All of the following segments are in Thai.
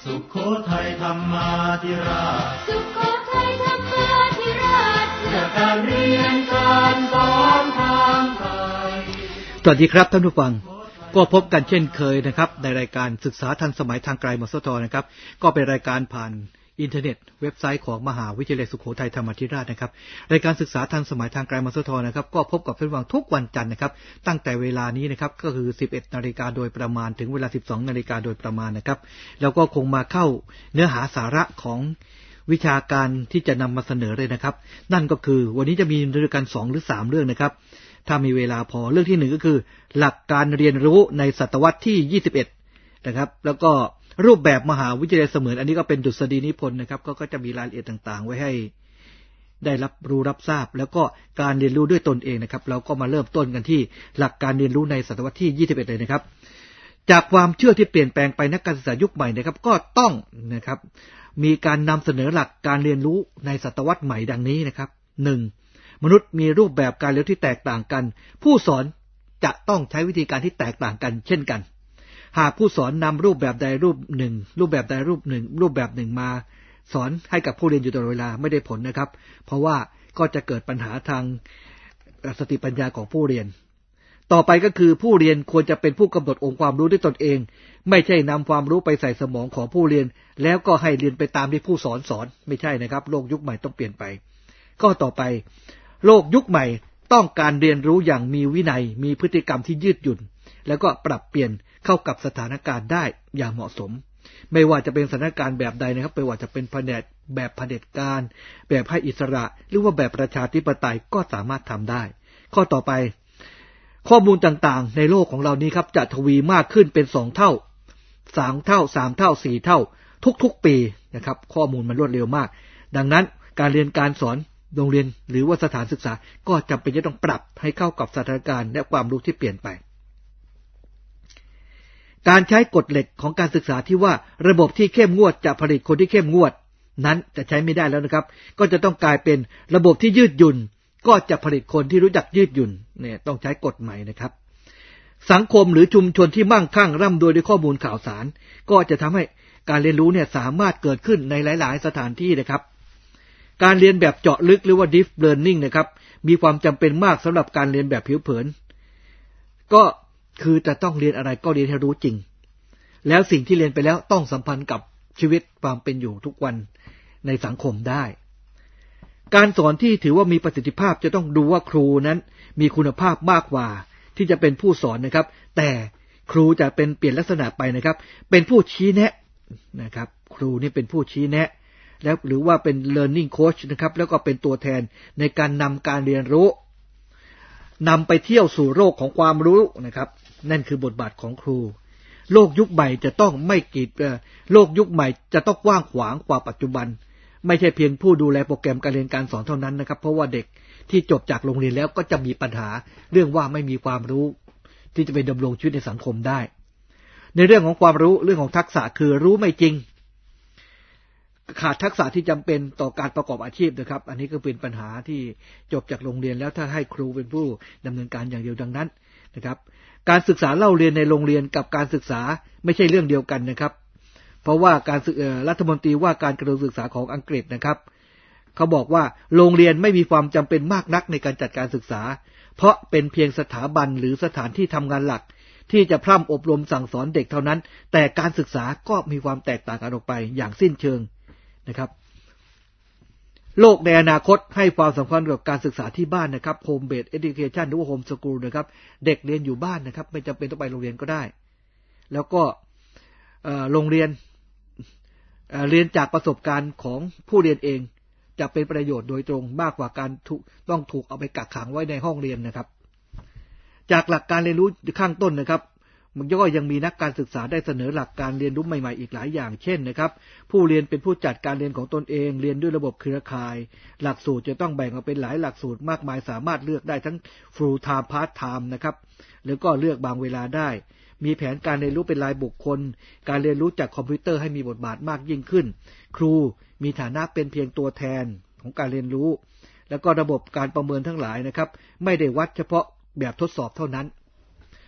สุโขทัยธรรมาธิราชสุโขทัยธรรมาธิราชเพื่อการเรียนการสอนทางไทยสวัสดีครับท่านผู้ฟังก็พบกันเช่นเคยนะครับในรายการศึกษาทันสมัยทางไกลมสทนะครับก็เป็นรายการผ่านอินเทอร์เน็ตเว็บไซต์ของมหาวิทยาลัยสุโขทัยธรรมาธิราชนะครับรายการศึกษาทันสมัยทางไกลมสทนะครับก็พบกับท่านผู้ฟังทุกวันจันทร์นะครับตั้งแต่เวลานี้นะครับก็คือ 11:00 น.โดยประมาณถึงเวลา 12:00 น.โดยประมาณนะครับแล้วก็คงมาเข้าเนื้อหาสาระของวิชาการที่จะนำมาเสนอเลยนะครับนั่นก็คือวันนี้จะมีเรื่องกัน2หรือ3เรื่องนะครับถ้ามีเวลาพอเรื่องที่1ก็คือหลักการเรียนรู้ในศตวรรษที่21นะครับแล้วก็รูปแบบมหาวิทยาลัยเสมือนอันนี้ก็เป็นดุษฎีนิพนธ์นะครับก็จะมีรายละเอียดต่างๆไว้ให้ได้รับรู้รับทราบแล้วก็การเรียนรู้ด้วยตนเองนะครับเราก็มาเริ่มต้นกันที่หลักการเรียนรู้ในศตวรรษที่21เลยนะครับจากความเชื่อที่เปลี่ยนแปลงไปนักการศึกษายุคใหม่นะครับก็ต้องนะครับมีการนำเสนอหลักการเรียนรู้ในศตวรรษใหม่ดังนี้นะครับ 1. มนุษย์มีรูปแบบการเรียนที่แตกต่างกันผู้สอนจะต้องใช้วิธีการที่แตกต่างกันเช่นกันหากผู้สอนนำรูปแบบใดรูปหนึ่งมาสอนให้กับผู้เรียนอยู่ตลอดเวลาไม่ได้ผลนะครับเพราะว่าก็จะเกิดปัญหาทางสติปัญญาของผู้เรียนต่อไปก็คือผู้เรียนควรจะเป็นผู้กำหนดองค์ความรู้ด้วยตนเองไม่ใช่นำความรู้ไปใส่สมองของผู้เรียนแล้วก็ให้เรียนไปตามที่ผู้สอนไม่ใช่นะครับโลกยุคใหม่ต้องเปลี่ยนไปก็ต่อไปโลกยุคใหม่ต้องการเรียนรู้อย่างมีวินัยมีพฤติกรรมที่ยืดหยุ่นแล้วก็ปรับเปลี่ยนเข้ากับสถานการณ์ได้อย่างเหมาะสมไม่ว่าจะเป็นสถานการณ์แบบใดนะครับไม่ว่าจะเป็นแบบเผด็จการแบบให้อิสระหรือว่าแบบประชาธิปไตยก็สามารถทำได้ข้อต่อไปข้อมูลต่างๆในโลกของเรานี้ครับจะทวีมากขึ้นเป็น2เท่า3เท่า3เท่า4เท่าทุกๆปีนะครับข้อมูลมันรวดเร็วมากดังนั้นการเรียนการสอนโรงเรียนหรือว่าสถานศึกษาก็จำเป็นจะต้องปรับให้เข้ากับสถานการณ์และความรู้ที่เปลี่ยนไปการใช้กฎเหล็กของการศึกษาที่ว่าระบบที่เข้มงวดจะผลิตคนที่เข้มงวดนั้นจะใช้ไม่ได้แล้วนะครับก็จะต้องกลายเป็นระบบที่ยืดหยุ่นก็จะผลิตคนที่รู้จักยืดหยุ่นเนี่ยต้องใช้กฎใหม่นะครับสังคมหรือชุมชนที่มั่งคั่งร่ำรวยด้วยข้อมูลข่าวสารก็จะทำให้การเรียนรู้เนี่ยสามารถเกิดขึ้นในหลายๆสถานที่นะครับการเรียนแบบเจาะลึกหรือว่า deep learning นะครับมีความจำเป็นมากสำหรับการเรียนแบบผิวเผินก็คือจะต้องเรียนอะไรก็เรียนให้รู้จริงแล้วสิ่งที่เรียนไปแล้วต้องสัมพันธ์กับชีวิตความเป็นอยู่ทุกวันในสังคมได้การสอนที่ถือว่ามีประสิทธิภาพจะต้องดูว่าครูนั้นมีคุณภาพมากกว่าที่จะเป็นผู้สอนนะครับแต่ครูจะเปลี่ยนลักษณะไปนะครับเป็นผู้ชี้แนะนะครับครูนี่เป็นผู้ชี้แนะแล้วหรือว่าเป็น learning coach นะครับแล้วก็เป็นตัวแทนในการนำการเรียนรู้นำไปเที่ยวสู่โลกของความรู้นะครับนั่นคือบทบาทของครูโลกยุคใหม่จะต้องไม่โลกยุคใหม่จะต้องกว้างขวางกว่าปัจจุบันไม่ใช่เพียงผู้ดูแลโปรแกรมการเรียนการสอนเท่านั้นนะครับเพราะว่าเด็กที่จบจากโรงเรียนแล้วก็จะมีปัญหาเรื่องว่าไม่มีความรู้ที่จะไปดำรงชีวิตในสังคมได้ในเรื่องของความรู้เรื่องของทักษะคือรู้ไม่จริงขาดทักษะที่จำเป็นต่อการประกอบอาชีพนะครับอันนี้ก็เป็นปัญหาที่จบจากโรงเรียนแล้วถ้าให้ครูเป็นผู้ดำเนินการอย่างเดียวดังนั้นนะครับการศึกษาเล่าเรียนในโรงเรียนกับการศึกษาไม่ใช่เรื่องเดียวกันนะครับเพราะว่าการรัฐมนตรีว่าการกระทรวงศึกษาของอังกฤษนะครับเขาบอกว่าโรงเรียนไม่มีความจำเป็นมากนักในการจัดการศึกษาเพราะเป็นเพียงสถาบันหรือสถานที่ทำงานหลักที่จะพร่ำอบรมสั่งสอนเด็กเท่านั้นแต่การศึกษาก็มีความแตกต่างกันออกไปอย่างสิ้นเชิงนะครับโลกในอนาคตให้ความสำคัญกับการศึกษาที่บ้านนะครับ Home Based Education หรือว่า Home School นะครับเด็กเรียนอยู่บ้านนะครับไม่จำเป็นต้องไปโรงเรียนก็ได้แล้วก็โรงเรียนเรียนจากประสบการณ์ของผู้เรียนเองจะเป็นประโยชน์โดยตรงมากกว่าการต้องถูกเอาไปกักขังไว้ในห้องเรียนนะครับจากหลักการเรียนรู้ข้างต้นนะครับมันก็ยังมีนักการศึกษาได้เสนอหลักการเรียนรู้ใหม่ๆอีกหลายอย่างเช่นนะครับผู้เรียนเป็นผู้จัดการเรียนของตนเองเรียนด้วยระบบเครือข่ายหลักสูตรจะต้องแบ่งออกเป็นหลายหลักสูตรมากมายสามารถเลือกได้ทั้ง full time part time นะครับแล้วก็เลือกบางเวลาได้มีแผนการเรียนรู้เป็นรายบุคคลการเรียนรู้จากคอมพิวเตอร์ให้มีบทบาทมากยิ่งขึ้นครูมีฐานะเป็นเพียงตัวแทนของการเรียนรู้แล้วก็ระบบการประเมินทั้งหลายนะครับไม่ได้วัดเฉพาะแบบทดสอบเท่านั้น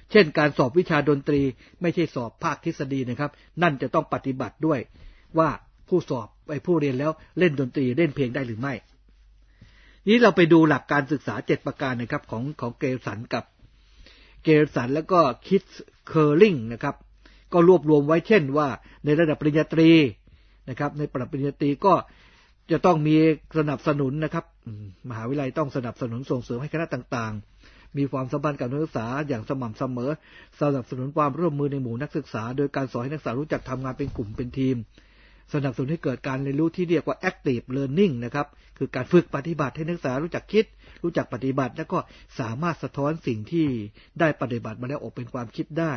เช่นการสอบวิชาดนตรีไม่ใช่สอบภาคทฤษฎีนะครับนั่นจะต้องปฏิบัติด้วยว่าผู้สอบผู้เรียนแล้วเล่นดนตรีเล่นเพลงได้หรือไม่นี้เราไปดูหลักการศึกษา7ประการนะครับของเกลสันกับเกลสันแล้วก็คิดเคอร์ลิงนะครับก็รวบรวมไว้เช่นว่าในระดับปริญญาตรีนะครับในระดับปริญญาตรีก็จะต้องมีสนับสนุนนะครับมหาวิทยาลัยต้องสนับสนุนส่งเสริมให้คณะต่างๆมีความสัมพันธ์กับนักศึกษาอย่างสม่ำเสมอสนับสนุนความร่วมมือในหมู่นักศึกษาโดยการสอนให้นักศึกษารู้จักทำงานเป็นกลุ่มเป็นทีมสนับสนุนให้เกิดการเรียนรู้ที่เรียกว่า active learning นะครับคือการฝึกปฏิบัติให้นักศึกษารู้จักคิดรู้จักปฏิบัติแล้วก็สามารถสะท้อนสิ่งที่ได้ปฏิบัติมาแล้วออกเป็นความคิดได้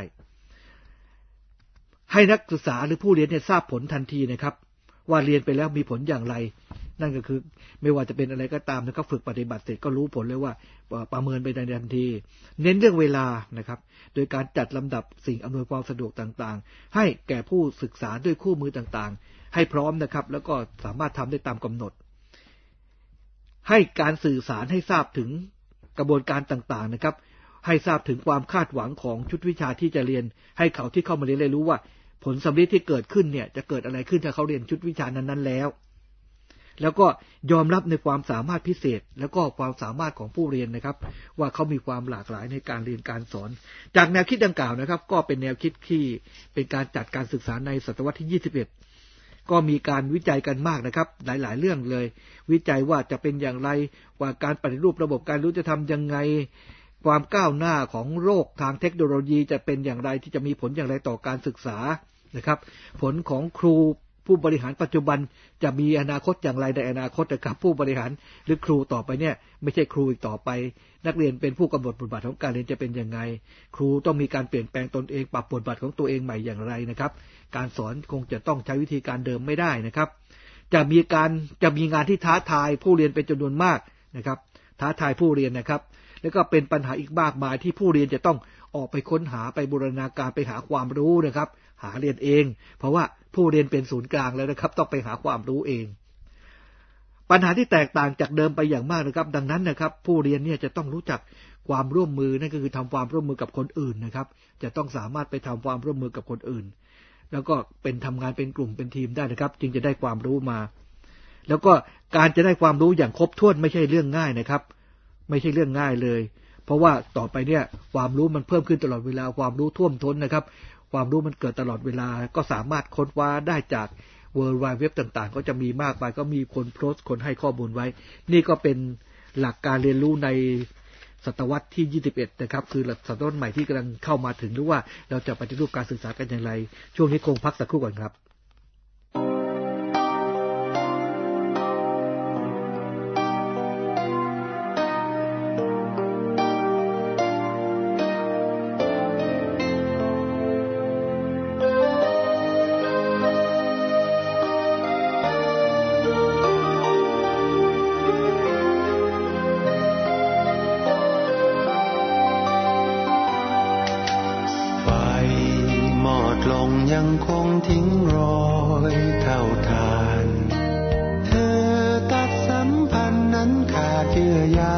ให้นักศึกษาหรือผู้เรียนเนี่ยทราบผลทันทีนะครับว่าเรียนไปแล้วมีผลอย่างไรนั่นก็คือไม่ว่าจะเป็นอะไรก็ตามนะครับฝึกปฏิบัติเสร็จก็รู้ผลเลยว่าประเมินไปในทันทีเน้นเรื่องเวลานะครับโดยการจัดลำดับสิ่งอำนวยความสะดวกต่างๆให้แก่ผู้ศึกษาด้วยคู่มือต่างๆให้พร้อมนะครับแล้วก็สามารถทำได้ตามกำหนดให้การสื่อสารให้ทราบถึงกระบวนการต่างๆนะครับให้ทราบถึงความคาดหวังของชุดวิชาที่จะเรียนให้เขาที่เข้ามาเรียนได้รู้ว่าผลสำเร็จที่เกิดขึ้นเนี่ยจะเกิดอะไรขึ้นถ้าเขาเรียนชุดวิชานั้นๆแล้วก็ยอมรับในความสามารถพิเศษแล้วก็ความสามารถของผู้เรียนนะครับว่าเขามีความหลากหลายในการเรียนการสอนจากแนวคิดดังกล่าวนะครับก็เป็นแนวคิดที่เป็นการจัดการศึกษาในศตวรรษที่21ก็มีการวิจัยกันมากนะครับหลายๆเรื่องเลยวิจัยว่าจะเป็นอย่างไรว่าการปฏิรูประบบการรู้จะทำยังไงความก้าวหน้าของโลกทางเทคโนโลยีจะเป็นอย่างไรที่จะมีผลอย่างไรต่อการศึกษานะครับผลของครูผู้บริหารปัจจุบันจะมีอนาคตอย่างไรในอนาคตกับผู้บริหารหรือครูต่อไปเนี่ยไม่ใช่ครูอีกต่อไปนักเรียนเป็นผู้กำหนดบทบาทของการเรียนจะเป็นยังไงครูต้องมีการเปลี่ยนแปลงตนเองปรับบทบาทของตัวเองใหม่อย่างไรนะครับการสอนคงจะต้องใช้วิธีการเดิมไม่ได้นะครับจะมีงานที่ท้าทายผู้เรียนเป็นจำนวนมากนะครับท้าทายผู้เรียนนะครับแล้วก็เป็นปัญหาอีกมากมายที่ผู้เรียนจะต้องออกไปค้นหาไปบูรณาการไปหาความรู้นะครับหาเรียนเองเพราะว่าผู้เรียนเป็นศูนย์กลางแล้วนะครับต้องไปหาความรู้เองปัญหาที่แตกต่างจากเดิมไปอย่างมากนะครับดังนั้นนะครับผู้เรียนเนี่ยจะต้องรู้จักความร่วมมือนั่นก็คือทำความร่วมมือกับคนอื่นนะครับจะต้องสามารถไปทำความร่วมมือกับคนอื่นแล้วก็เป็นทำงานเป็นกลุ่มเป็นทีมได้นะครับจึงจะได้ความรู้มาแล้วก็การจะได้ความรู้อย่างครบถ้วนไม่ใช่เรื่องง่ายนะครับไม่ใช่เรื่องง่ายเลยเพราะว่าต่อไปเนี่ยความรู้มันเพิ่มขึ้นตลอดเวลาความรู้ท่วมท้นนะครับความรู้มันเกิดตลอดเวลาก็สามารถค้นคว้าได้จาก World Wide Web ต่างๆก็จะมีมากมายก็มีคนโพสต์คนให้ข้อมูลไว้นี่ก็เป็นหลักการเรียนรู้ในศตวรรษที่21นะครับคือศตวรรษใหม่ที่กำลังเข้ามาถึงหรือว่าเราจะปฏิรูปการศึกษากันอย่างไรช่วงนี้คงพักสักครู่ก่อนครับยังคงทิ้งรอยเท่าทานเธอตัดสัมพันธ์นั้นขาดเยื่อใย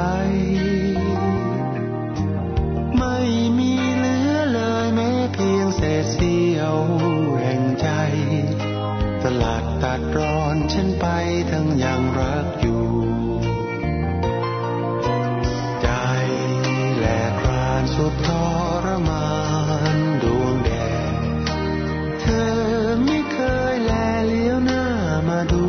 ไม่มีเหลือเลยแม้เพียงเศษเสี้ยวแห่งใจสลัดตัดรอนฉันไปทั้งยังรักอยู่ใจแหลกรานสุดทรมานดวงแดดเธอไม่เคยแลเลี้ยวหน้ามาดู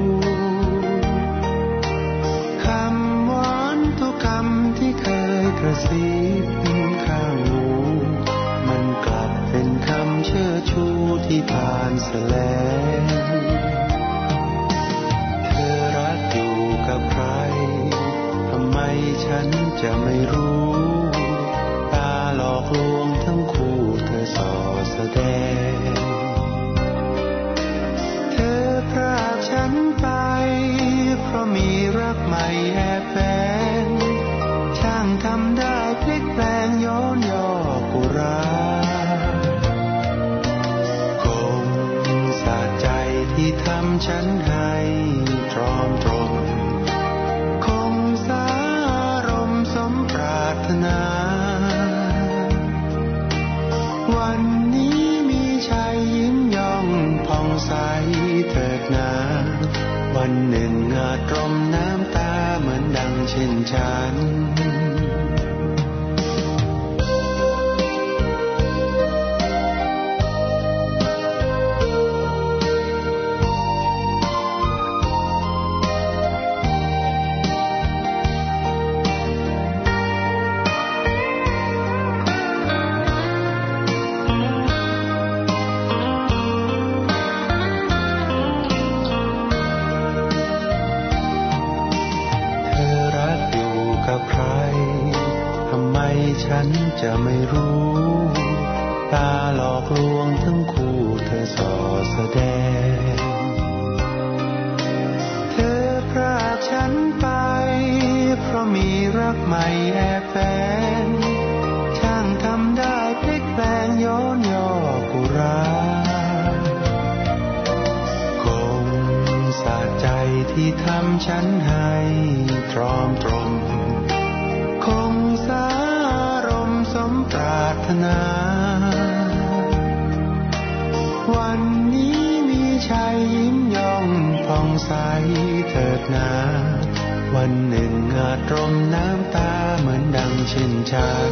คำหวานทุกคำที่เคยกระซิบข้างหูมันกลับเป็นคำเชิดชูที่ผ่านแสลงเธอรักอยู่กับใครทำไมฉันจะไม่รู้ตาหลอกลวงทั้งคู่เธอส่อแสดงเธอพรากฉันไปเพราะมีรักใหม่แอบแฝงช่างทำได้พลิกแปลงย้อนย่อกุราคงสะใจที่ทำฉันให้ตรอมตรมคงสารมสมปรารถนาเถิดนาวันหนึ่งอาจตรมน้ำตาเหมือนดังเช่นฉันฉันจะไม่รู้ตาหลอกลวงทั้งคู่เธอส่อแสดงเธอพรากฉันไปเพราะมีรักใหม่แอบแฝงช่างทำได้พลิกแปลงย้อนย่อกุราคงสะใจที่ทำฉันให้ตรอมตรมคงสสมปรารถนาวันนี้มีชัยยิ้มย่องผ่องใสเถิดนาวันหนึ่งอาจตรมน้ำตาเหมือนดังเช่นฉัน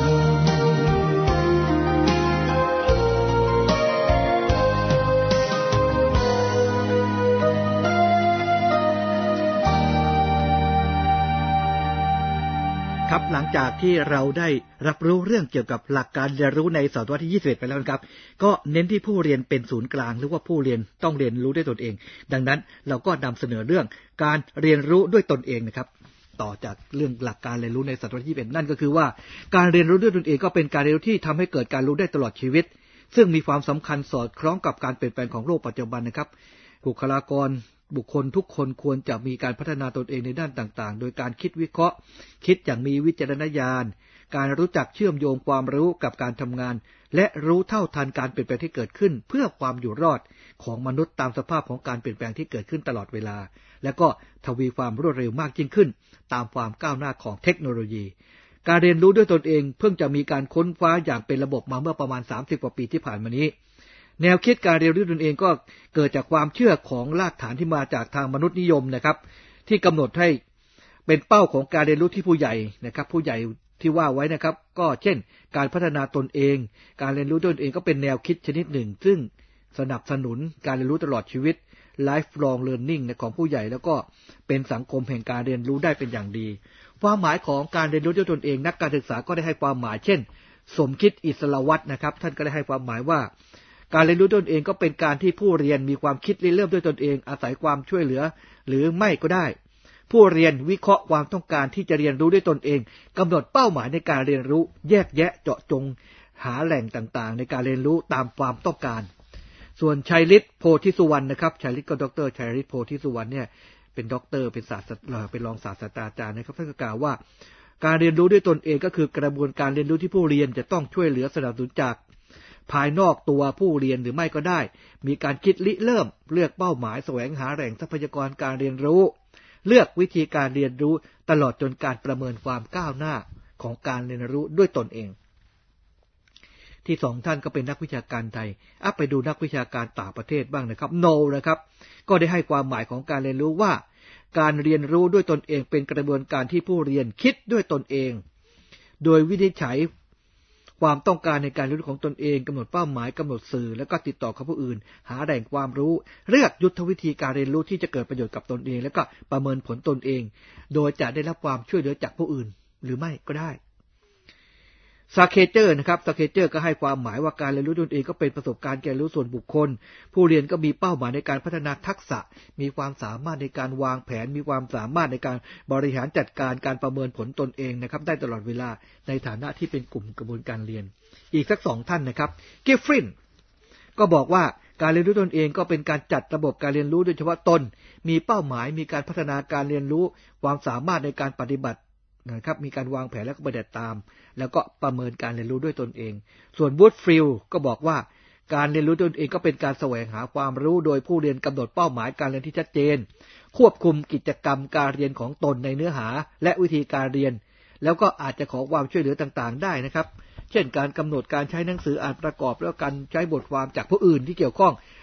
ครับหลังจากที่เราได้รับรู้เรื่องเกี่ยวกับหลักการเรียนรู้ในศตวรรษที่21ไปแล้วนะครับก็เน้นที่ผู้เรียนเป็นศูนย์กลางหรือว่าผู้เรียนต้องเรียนรู้ด้วยตนเองดังนั้นเราก็นำเสนอเรื่องการเรียนรู้ด้วยตนเองนะครับต่อจากเรื่องหลักการเรียนรู้ในศตวรรษที่21นั่นก็คือว่าการเรียนรู้ด้วยตนเองก็เป็นการเรียนรู้ที่ทำให้เกิดการรู้ได้ตลอดชีวิตซึ่งมีความสำคัญสอดคล้องกับการเปลี่ยนแปลงของโลกปัจจุบันนะครับบุคลากรบุคคลทุกคนควรจะมีการพัฒนาตนเองในด้านต่างๆโดยการคิดวิเคราะห์คิดอย่างมีวิจารณญาณการรู้จักเชื่อมโยงความรู้กับการทำงานและรู้เท่าทันการเปลี่ยนแปลงที่เกิดขึ้นเพื่อความอยู่รอดของมนุษย์ตามสภาพของการเปลี่ยนแปลงที่เกิดขึ้นตลอดเวลาและก็ทวีความรวดเร็วมากยิ่งขึ้นตามความก้าวหน้าของเทคโนโลยีการเรียนรู้ด้วยตนเองเพิ่งจะมีการค้นคว้าอย่างเป็นระบบมาเมื่อประมาณ30 กว่าปีที่ผ่านมานี้แนวคิดการเรียนรู้ด้วยตนเองก็เกิดจากความเชื่อของรากฐานที่มาจากทางมนุษยนิยมนะครับที่กำหนดให้เป็นเป้าของการเรียนรู้ที่ผู้ใหญ่นะครับผู้ใหญ่ที่ว่าไว้นะครับก็เช่นการพัฒนาตนเองการเรียนรู้ด้วยตนเองก็เป็นแนวคิดชนิดหนึ่งซึ่งสนับสนุนการเรียนรู้ตลอดชีวิต lifelong learning ของผู้ใหญ่แล้วก็เป็นสังคมแห่งการเรียนรู้ได้เป็นอย่างดีความหมายของการเรียนรู้ด้วยตนเองนักการศึกษาก็ได้ให้ความหมายเช่นสมคิดอิสระวัฒน์นะครับท่านก็ได้ให้ความหมายว่าการเรียนรู้ตนเองก็เป็นการที่ผู้เรียนมีความคิดริเริ่มด้วยตนเองอาศัยความช่วยเหลือหรือไม่ก็ได้ผู้เรียนวิเคราะห์ความต้องการที่จะเรียนรู้ด้วยตนเองกำหนดเป้าหมายในการเรียนรู้แยกแยะเจาะจงหาแหล่งต่างๆในการเรียนรู้ตามความต้องการส่วนชัยฤทธิ์โพธิสุวรรณนะครับชัยฤทธิ์ก็ดร.ชัยฤทธิ์โพธิสุวรรณเนี่ยเป็นด็อกเตอร์เป็นรองศาสตราจารย์นะครับท่านกล่าวว่าการเรียนรู้ด้วยตนเองก็คือกระบวนการเรียนรู้ที่ผู้เรียนจะต้องช่วยเหลือสนับสนุนจากภายนอกตัวผู้เรียนหรือไม่ก็ได้มีการคิดริเริ่มเลือกเป้าหมายแสวงหาแหล่งทรัพยากรการเรียนรู้เลือกวิธีการเรียนรู้ตลอดจนการประเมินความก้าวหน้าของการเรียนรู้ด้วยตนเองที่สองท่านก็เป็นนักวิชาการไทยไปดูนักวิชาการต่างประเทศบ้างนะครับโนนะครับก็ได้ให้ความหมายของการเรียนรู้ว่าการเรียนรู้ด้วยตนเองเป็นกระบวนการที่ผู้เรียนคิดด้วยตนเองโดยวินิจฉัยความต้องการในการเรียนรู้ของตนเองกำหนดเป้าหมายกำหนดสื่อแล้วก็ติดต่อกับผู้อื่นหาแหล่งความรู้เลือกยุทธวิธีการเรียนรู้ที่จะเกิดประโยชน์กับตนเองแล้วก็ประเมินผลตนเองโดยจะได้รับความช่วยเหลือจากผู้อื่นหรือไม่ก็ได้ซาเคเจอร์นะครับซาเคเจอร์ก็ให้ความหมายว่าการเรียนรู้ตนเองก็เป็นประสบการณ์การเรียนรู้ส่วนบุคคลผู้เรียนก็มีเป้าหมายในการพัฒนาทักษะมีความสามารถในการวางแผนมีความสามารถในการบริหารจัดการการประเมินผลตนเองนะครับได้ตลอดเวลาในฐานะที่เป็นกลุ่มกระบวนการเรียนอีกสักสองท่านนะครับกิฟฟรินก็บอกว่าการเรียนรู้ตนเองก็เป็นการจัดระบบการเรียนรู้โดยเฉพาะตนมีเป้าหมายมีการพัฒนาการเรียนรู้ความสามารถในการปฏิบัตินะครับมีการวางแผนและก็ปฏิบัติตามแล้วก็ประเมินการเรียนรู้ด้วยตนเองส่วนวูดฟิลด์ก็บอกว่าการเรียนรู้ตนเองก็เป็นการแสวงหาความรู้โดยผู้เรียนกำหนดเป้าหมายการเรียนที่ชัดเจนควบคุมกิจกรรมการเรียนของตนในเนื้อหาและวิธีการเรียนแล้วก็อาจจะขอความช่วยเหลือต่างๆได้นะครับเช่นการกำหนดการใช้หนังสืออ่านประกอบแล้วการใช้บทความจากผู้อื่นที่เกี่ยวข้อง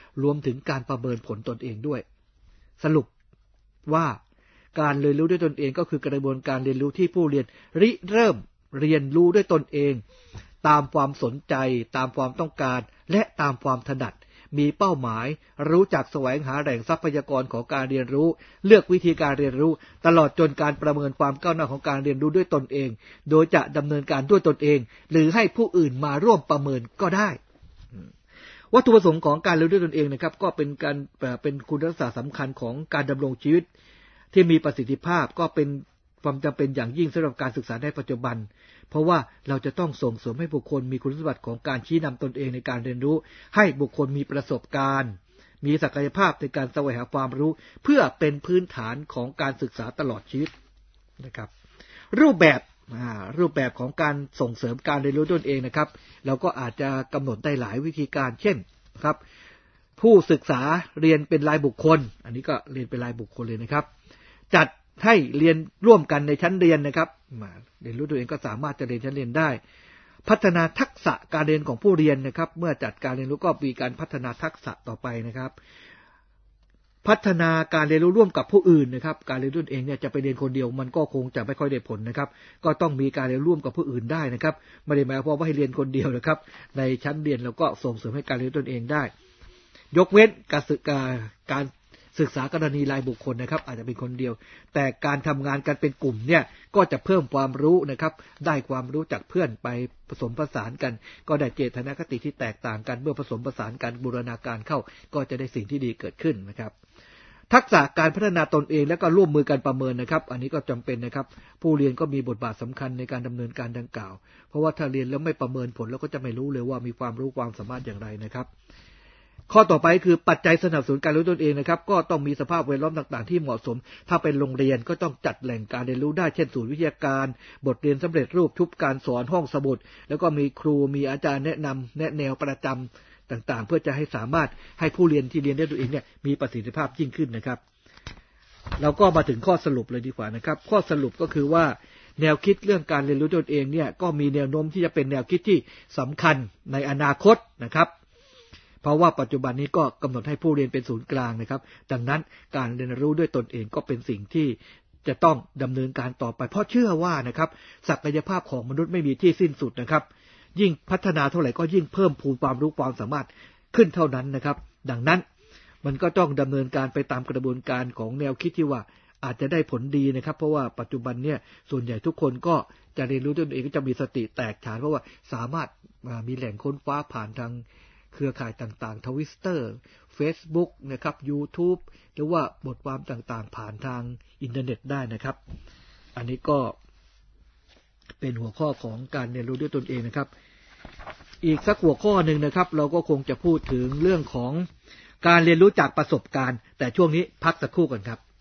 รวมถึงการประเมินผลตนเองด้วยสรุปว่าการเรียนรู้ด้วยตนเองก็คือกระบวนการเรียนรู้ที่ผู้เรียนริเริ่มเรียนรู้ด้วยตนเองตามความสนใจตามความต้องการและตามความถนัดมีเป้าหมายรู้จักแสวงหาแหล่งทรัพยากรของการเรียนรู้เลือกวิธีการเรียนรู้ตลอดจนการประเมินความก้าวหน้าของการเรียนรู้ด้วยตนเองโดยจะดำเนินการด้วยตนเองหรือให้ผู้อื่นมาร่วมประเมินก็ได้วัตถุประสงค์ของการเรียนรู้ด้วยตนเองนะครับก็เป็นคุณลักษณะสำคัญของการดำรงชีวิตที่มีประสิทธิภาพก็เป็นความจำเป็นอย่างยิ่งสำหรับการศึกษาในปัจจุบันเพราะว่าเราจะต้องส่งเสริมให้บุคคลมีคุณสมบัติของการชี้นำตนเองในการเรียนรู้ให้บุคคลมีประสบการณ์มีศักยภาพในการแสวงหาความรู้เพื่อเป็นพื้นฐานของการศึกษาตลอดชีวิตนะครับรูปแบบของการส่งเสริมการเรียนรู้ตนเองนะครับเราก็อาจจะกำหนดได้หลายวิธีการเช่นครับผู้ศึกษาเรียนเป็นรายบุคคลอันนี้ก็เรียนเป็นรายบุคคลเลยนะครับจัดให้เรียนร่วมกันในชั้นเรียนนะครับเรียนรู้ตัวเองก็สามารถจะเรียนชั้นเรียนได้พัฒนาทักษะการเรียนของผู้เรียนนะครับเมื่อจัดการเรียนรู้ก็มีการพัฒนาทักษะต่อไปนะครับพัฒนาการเรียนรู้ร่วมกับผู้อื่นนะครับการเรียนรู้เองเนี่ยจะไปเรียนคนเดียวมันก็คงจะไม่ค่อยได้ผลนะครับก็ต้องมีการเรียนร่วมกับผู้อื่นได้นะครับไม่ได้หมายความว่าให้เรียนคนเดียวนะครับในชั้นเรียนเราก็ส่งเสริมให้การเรียนรู้ตนเองได้ยกเว้นการศึกษากรณีรายบุคคลนะครับอาจจะเป็นคนเดียวแต่การทำงานกันเป็นกลุ่มเนี่ยก็จะเพิ่มความรู้นะครับได้ความรู้จากเพื่อนไปผสมผสานกันก็ได้เจตนาคติที่แตกต่างกันเมื่อผสมผสานกันบูรณาการเข้าก็จะได้สิ่งที่ดีเกิดขึ้นนะครับทักษะการพัฒนาตนเองและก็ร่วมมือกันประเมินนะครับอันนี้ก็จำเป็นนะครับผู้เรียนก็มีบทบาทสำคัญในการดำเนินการดังกล่าวเพราะว่าถ้าเรียนแล้วไม่ประเมินผลแล้วก็จะไม่รู้เลยว่ามีความรู้ความสามารถอย่างไรนะครับข้อต่อไปคือปัจจัยสนับสนุนการเรียนรู้ตนเองนะครับก็ต้องมีสภาพแวดล้อมต่างๆที่เหมาะสมถ้าเป็นโรงเรียนก็ต้องจัดแหล่งการเรียนรู้ได้เช่นศูนย์วิทยาการบทเรียนสำเร็จรูปชุบการสอนห้องสมุดแล้วก็มีครูมีอาจารย์แนะนำแนะแนวประจำต่างๆเพื่อจะให้สามารถให้ผู้เรียนที่เรียนได้ตัวเองเนี่ยมีประสิทธิภาพยิ่งขึ้นนะครับเราก็มาถึงข้อสรุปเลยดีกว่านะครับข้อสรุปก็คือว่าแนวคิดเรื่องการเรียนรู้ตนเองเนี่ยก็มีแนวโน้มที่จะเป็นแนวคิดที่สำคัญในอนาคตนะครับเพราะว่าปัจจุบันนี้ก็กำหนดให้ผู้เรียนเป็นศูนย์กลางนะครับดังนั้นการเรียนรู้ด้วยตนเองก็เป็นสิ่งที่จะต้องดำเนินการต่อไปเพราะเชื่อว่านะครับศักยภาพของมนุษย์ไม่มีที่สิ้นสุดนะครับยิ่งพัฒนาเท่าไหร่ก็ยิ่งเพิ่มพูนความรู้ความสามารถขึ้นเท่านั้นนะครับดังนั้นมันก็ต้องดำเนินการไปตามกระบวนการของแนวคิดที่ว่าอาจจะได้ผลดีนะครับเพราะว่าปัจจุบันเนี่ยส่วนใหญ่ทุกคนก็จะเรียนรู้ตนเองก็จะมีสติแตกฉานเพราะว่าสามารถมีแหล่งค้นคว้าผ่านทางเครือข่ายต่างๆ Twitter Facebook นะครับ YouTube หรือว่าบทความต่างๆผ่านทางอินเทอร์เน็ตได้นะครับอันนี้ก็เป็นหัวข้อของการเรียนรู้ด้วยตนเองนะครับอีกสักหัวข้อหนึ่งนะครับเราก็คงจะพูดถึงเรื่องของการเรียนรู้จากประสบการณ์แต่ช่วงนี้พักสักครู่ก่อนครับ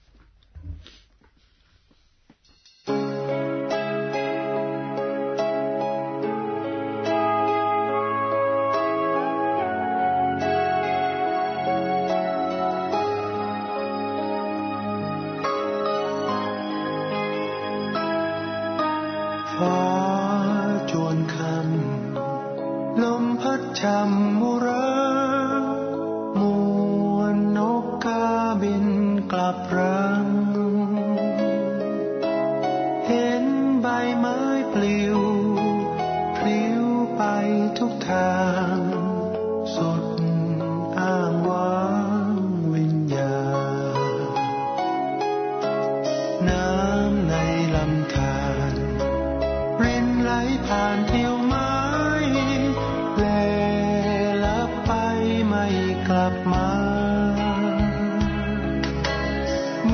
ฟ้าจวนคำลมพัดช่ำมุรามวลนกกาบินกลับรังเห็นใบไม้ปลิวพลิ้วไปทุกทางสุดอ้างว้างวิญญาณน้ำในลำธารรินไหลผ่านเที่ยวไม้แลลับไปไม่กลับมา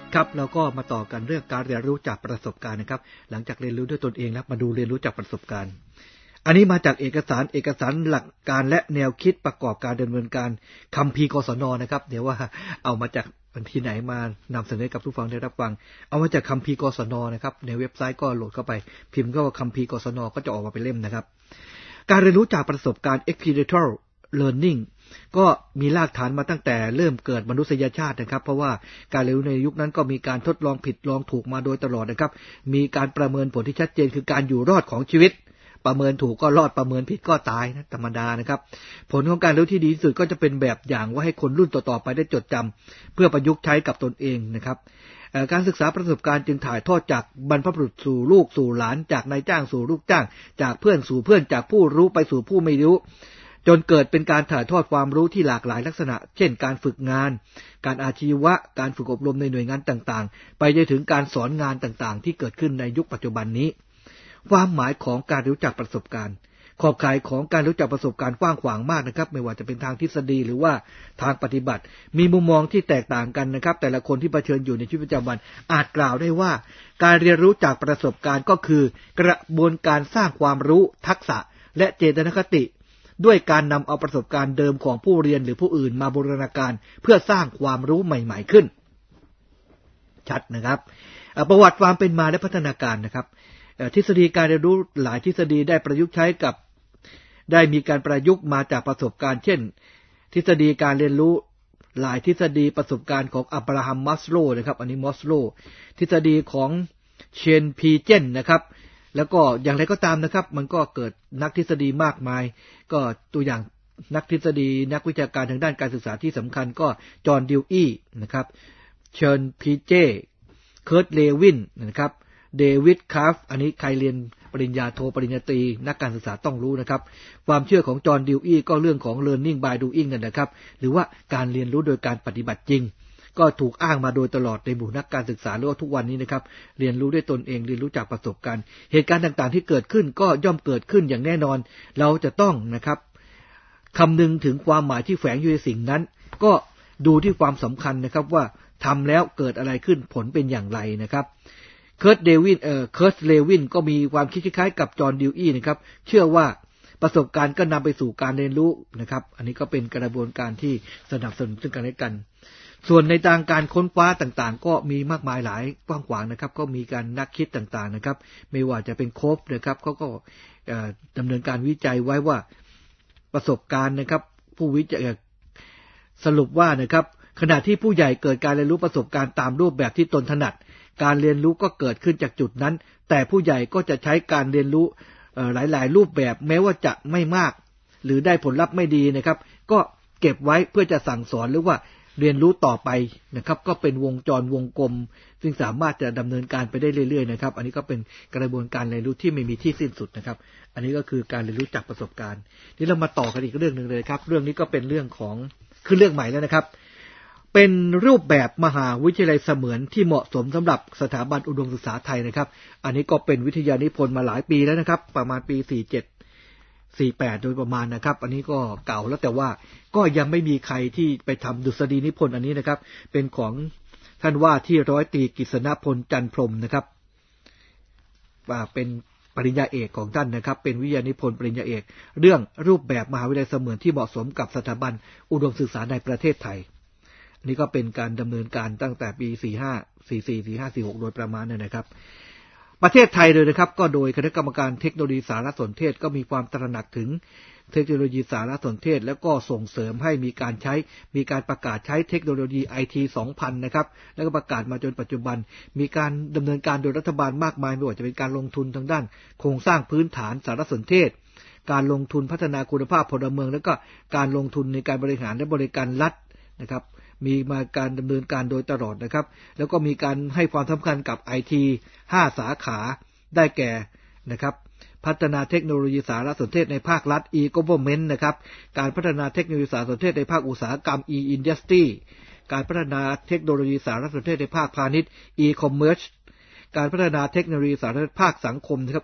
ครับเราก็มาต่อกันเรื่องการเรียนรู้จากประสบการณ์นะครับหลังจากเรียนรู้ด้วยตนเองแล้วมาดูเรียนรู้จากประสบการณ์อันนี้มาจากเอกสารหลักการและแนวคิดประกอบการดำเนินการคัมภีร์กศน.นะครับเดี๋ยวว่าเอามาจากที่ไหนมานำเสนอกับผู้ฟังได้รับฟังเอามาจากคัมภีร์กศน.นะครับในเว็บไซต์ก็โหลดเข้าไปพิมพ์ก็ว่าคัมภีร์กศน.ก็จะออกมาเป็นเล่มนะครับการเรียนรู้จากประสบการณ์ experiential learning ก็มีรากฐานมาตั้งแต่เริ่มเกิดมนุษยชาตินะครับเพราะว่าการเรียนรู้ในยุคนั้นก็มีการทดลองผิดลองถูกมาโดยตลอดนะครับมีการประเมินผลที่ชัดเจนคือการอยู่รอดของชีวิตประเมินถูกก็รอดประเมินผิดก็ตายนะธรรมดานะครับผลของการเรียนรู้ที่ดีที่สุดก็จะเป็นแบบอย่างว่าให้คนรุ่นต่อๆไปได้จดจำเพื่อประยุกต์ใช้กับตนเองนะครับการศึกษาประสบการณ์จึงถ่ายทอดจากบรรพบุรุษสู่ลูกสู่หลานจากนายจ้างสู่ลูกจ้างจากเพื่อนสู่เพื่อนจากผู้รู้ไปสู่ผู้ไม่รู้จนเกิดเป็นการถ่ายทอดความรู้ที่หลากหลายลักษณะเช่นการฝึกงานการอาชีวะการฝึกอบรมในหน่วยงานต่างๆไปจนถึงการสอนงานต่างๆที่เกิดขึ้นในยุคปัจจุบันนี้ความหมายของการรู้จักประสบการณ์ขอบข่ายของการรู้จักประสบการณ์กว้างขวางมากนะครับไม่ว่าจะเป็นทางทฤษฎีหรือว่าทางปฏิบัติมีมุมมองที่แตกต่างกันนะครับแต่ละคนที่เผชิญอยู่ในชีวิตประจำวันอาจกล่าวได้ว่าการเรียนรู้จากประสบการณ์ก็คือกระบวนการสร้างความรู้ทักษะและเจตนคติด้วยการนำเอาประสบการณ์เดิมของผู้เรียนหรือผู้อื่นมาบูรณาการเพื่อสร้างความรู้ใหม่ๆขึ้นชัดนะครับประวัติความเป็นมาและพัฒนาการนะครับทฤษฎีการเรียนรู้หลายทฤษฎีได้ประยุกต์ใช้กับได้มีการประยุกต์มาจากประสบการณ์เช่นทฤษฎีการเรียนรู้หลายทฤษฎีประสบการณ์ของอับราฮัมมัสโลว์นะครับอันนี้มัสโลว์ทฤษฎีของเชนพีเจนนะครับแล้วก็อย่างไรก็ตามนะครับมันก็เกิดนักทฤษฎีมากมายก็ตัวอย่างนักทฤษฎีนักวิชาการทางด้านการศึกษาที่สำคัญก็จอห์นดิวอี้นะครับเชนพีเจเคิร์ตเลวินนะครับเดวิดคาร์ฟอันนี้ใครเรียนปริญญาโทปริญญาตรีนักการศึกษาต้องรู้นะครับความเชื่อของจอห์นดิวอี้ก็เรื่องของ learning by doing นั่นนะครับหรือว่าการเรียนรู้โดยการปฏิบัติจริงก็ถูกอ้างมาโดยตลอดในหมู่นักการศึกษาหรือว่าทุกวันนี้นะครับเรียนรู้ด้วยตนเองเรียนรู้จากประสบการณ์เหตุการณ์ต่างๆที่เกิดขึ้นก็ย่อมเกิดขึ้นอย่างแน่นอนเราจะต้องนะครับคำนึงถึงความหมายที่แฝงอยู่ในสิ่งนั้นก็ดูที่ความสำคัญนะครับว่าทำแล้วเกิดอะไรขึ้นผลเป็นอย่างไรนะครับเคิร์ตเลวินก็มีความคิดคล้ายๆกับจอห์นดิวอี้นะครับเชื่อว่าประสบการณ์ก็นำไปสู่การเรียนรู้นะครับอันนี้ก็เป็นกระบวนการที่สนับสนุนซึ่งกันและกันส่วนในทางการค้นคว้าต่างๆก็มีมากมายหลายกว้างขวางนะครับก็มีการนักคิดต่างๆนะครับไม่ว่าจะเป็นโคฟนะครับเขาก็ดำเนินการวิจัยไว้ว่าประสบการณ์นะครับผู้วิจัยสรุปว่านะครับขณะที่ผู้ใหญ่เกิดการเรียนรู้ประสบการณ์ตามรูปแบบที่ตนถนัดการเรียนรู้ก็เกิดขึ้นจากจุดนั้นแต่ผู้ใหญ่ก็จะใช้การเรียนรู้หลายๆรูปแบบแม้ว่าจะไม่มากหรือได้ผลลัพธ์ไม่ดีนะครับก็เก็บไว้เพื่อจะสั่งสอนหรือว่าเรียนรู้ต่อไปนะครับก็เป็นวงจรวงกลมซึ่งสามารถจะดำเนินการไปได้เรื่อยๆนะครับอันนี้ก็เป็นกระบวนการเรียนรู้ที่ไม่มีที่สิ้นสุดนะครับอันนี้ก็คือการเรียนรู้จากประสบการณ์นี่เรามาต่อกันอีกเรื่องนึงเลยครับเรื่องนี้ก็เป็นเรื่องของคือเรื่องใหม่แล้วนะครับเป็นรูปแบบมหาวิทยาลัยเสมือนที่เหมาะสมสำหรับสถาบันอุดมศึกษาไทยนะครับอันนี้ก็เป็นวิทยานิพนธ์มาหลายปีแล้วนะครับประมาณปี47-48โดยประมาณนะครับอันนี้ก็เก่าแล้วแต่ว่าก็ยังไม่มีใครที่ไปทำดุษฎีนิพนธ์อันนี้นะครับเป็นของท่านว่าที่ร้อยตรีกฤษณพลจันทร์พรหมนะครับว่าเป็นปริญญาเอกของท่านนะครับเป็นวิทยานิพนธ์ปริญญาเอกเรื่องรูปแบบมหาวิทยาลัยเสมือนที่เหมาะสมกับสถาบันอุดมศึกษาในประเทศไทยนี่ก็เป็นการดำเนินการตั้งแต่ปี45-44-45-46โดยประมาณนี่นะครับประเทศไทยเลยนะครับก็โดยคณะกรรมการเทคโนโลยีสารสนเทศก็มีความตระหนักถึงเทคโนโลยีสารสนเทศแล้วก็ส่งเสริมให้มีการประกาศใช้เทคโนโลยี IT 2000นะครับแล้วก็ประกาศมาจนปัจจุบันมีการดำเนินการโดยรัฐบาลมากมายไม่ว่าจะเป็นการลงทุนทางด้านโครงสร้างพื้นฐานสารสนเทศการลงทุนพัฒนาคุณภาพพลเมืองแล้วก็การลงทุนในการบริหารและบริการรัฐนะครับมีมาการดำเนินการโดยตลอดนะครับแล้วก็มีการให้ความสำคัญกับ IT 5 สาขาได้แก่นะครับพัฒนาเทคโนโลยีสารสนเทศในภาครัฐ e-government นะครับการพัฒนาเทคโนโลยีสารสนเทศในภาคอุตสาหกรรม e-industry การพัฒนาเทคโนโลยีสารสนเทศในภาคพาณิชย์ e-commerce การพัฒนาเทคโนโลยีสารสนเทศภาคสังคมนะครับ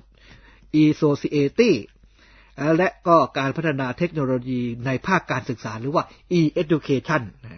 e-society และก็การพัฒนาเทคโนโลยีในภาคการศึกษาหรือว่า e-education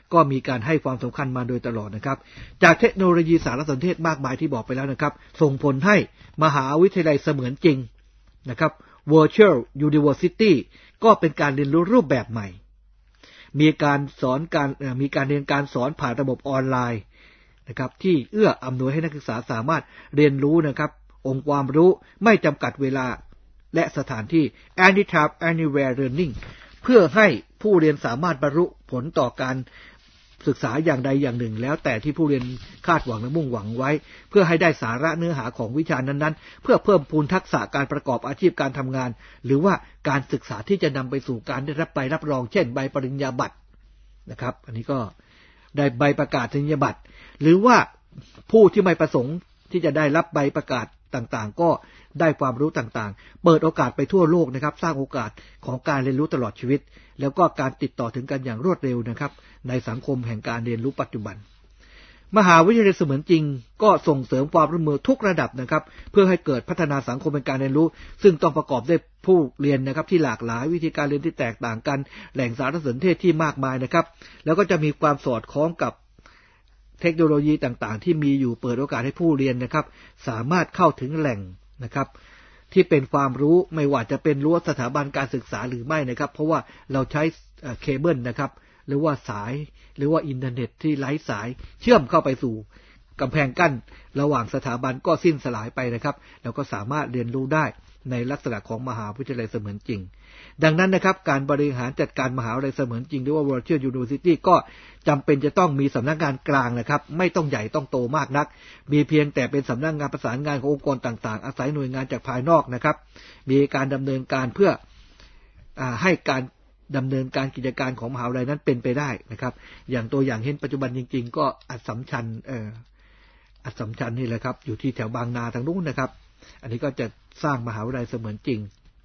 ก็มีการให้ความสำคัญมาโดยตลอดนะครับจากเทคโนโลยีสารสนเทศมากมายที่บอกไปแล้วนะครับส่งผลให้มหาวิทยาลัยเสมือนจริงนะครับ Virtual University ก็เป็นการเรียนรู้รูปแบบใหม่มีการเรียนการสอนผ่านระบบออนไลน์นะครับที่เอื้ออำนวยให้นักศึกษาสามารถเรียนรู้นะครับองค์ความรู้ไม่จำกัดเวลาและสถานที่ Anytime Anywhere Learning เพื่อให้ผู้เรียนสามารถบรรลุผลต่อการศึกษาอย่างใดอย่างหนึ่งแล้วแต่ที่ผู้เรียนคาดหวังและมุ่งหวังไว้เพื่อให้ได้สาระเนื้อหาของวิชานั้นๆเพื่อเพิ่มพูนทักษะการประกอบอาชีพการทำงานหรือว่าการศึกษาที่จะนำไปสู่การได้รับใบรับรองเช่นใบปริญญาบัตรนะครับอันนี้ก็ได้ใบประกาศนียบัตรหรือว่าผู้ที่ไม่ประสงค์ที่จะได้รับใบประกาศต่างๆก็ได้ความรู้ต่างๆเปิดโอกาสไปทั่วโลกนะครับสร้างโอกาสของการเรียนรู้ตลอดชีวิตแล้วก็การติดต่อถึงกันอย่างรวดเร็วนะครับในสังคมแห่งการเรียนรู้ปัจจุบันมหาวิทยาลัยเสมือนจริงก็ส่งเสริมความร่วมมือทุกระดับนะครับเพื่อให้เกิดพัฒนาสังคมเป็นการเรียนรู้ซึ่งต้องประกอบด้วยผู้เรียนนะครับที่หลากหลายวิธีการเรียนที่แตกต่างกันแหล่งสารสนเทศที่มากมายนะครับแล้วก็จะมีความสอดคล้องกับเทคโนโลยีต่างๆที่มีอยู่เปิดโอกาสให้ผู้เรียนนะครับสามารถเข้าถึงแหล่งนะครับที่เป็นความรู้ไม่ว่าจะเป็นรั้วสถาบันการศึกษาหรือไม่นะครับเพราะว่าเราใช้เคเบิลนะครับหรือว่าสายหรือว่าอินเทอร์เน็ตที่ไร้สายเชื่อมเข้าไปสู่กำแพงกั้นระหว่างสถาบันก็สิ้นสลายไปนะครับแล้วก็สามารถเรียนรู้ได้ในลักษณะของมหาวิทยาลัยเสมือนจริงดังนั้นนะครับการบริหารจัดการมหาวิทยาลัยเสมือนจริงหรือว่า Virtual University ก็จำเป็นจะต้องมีสำนักงานกลางนะครับไม่ต้องใหญ่ต้องโตมากนักมีเพียงแต่เป็นสำนักงานประสานงานขององค์กรต่างๆอาศัยหน่วยงานจากภายนอกนะครับมีการดำเนินการเพื่อให้การดำเนินการกิจการของมหาวิทยาลัยนั้นเป็นไปได้นะครับอย่างตัวอย่างเห็นปัจจุบันจริงๆก็อัสสัมชัญนี่แหละครับอยู่ที่แถวบางนาทางนู้นนะครับอันนี้ก็จะสร้างมหาวิทยาลัยเสมือนจริง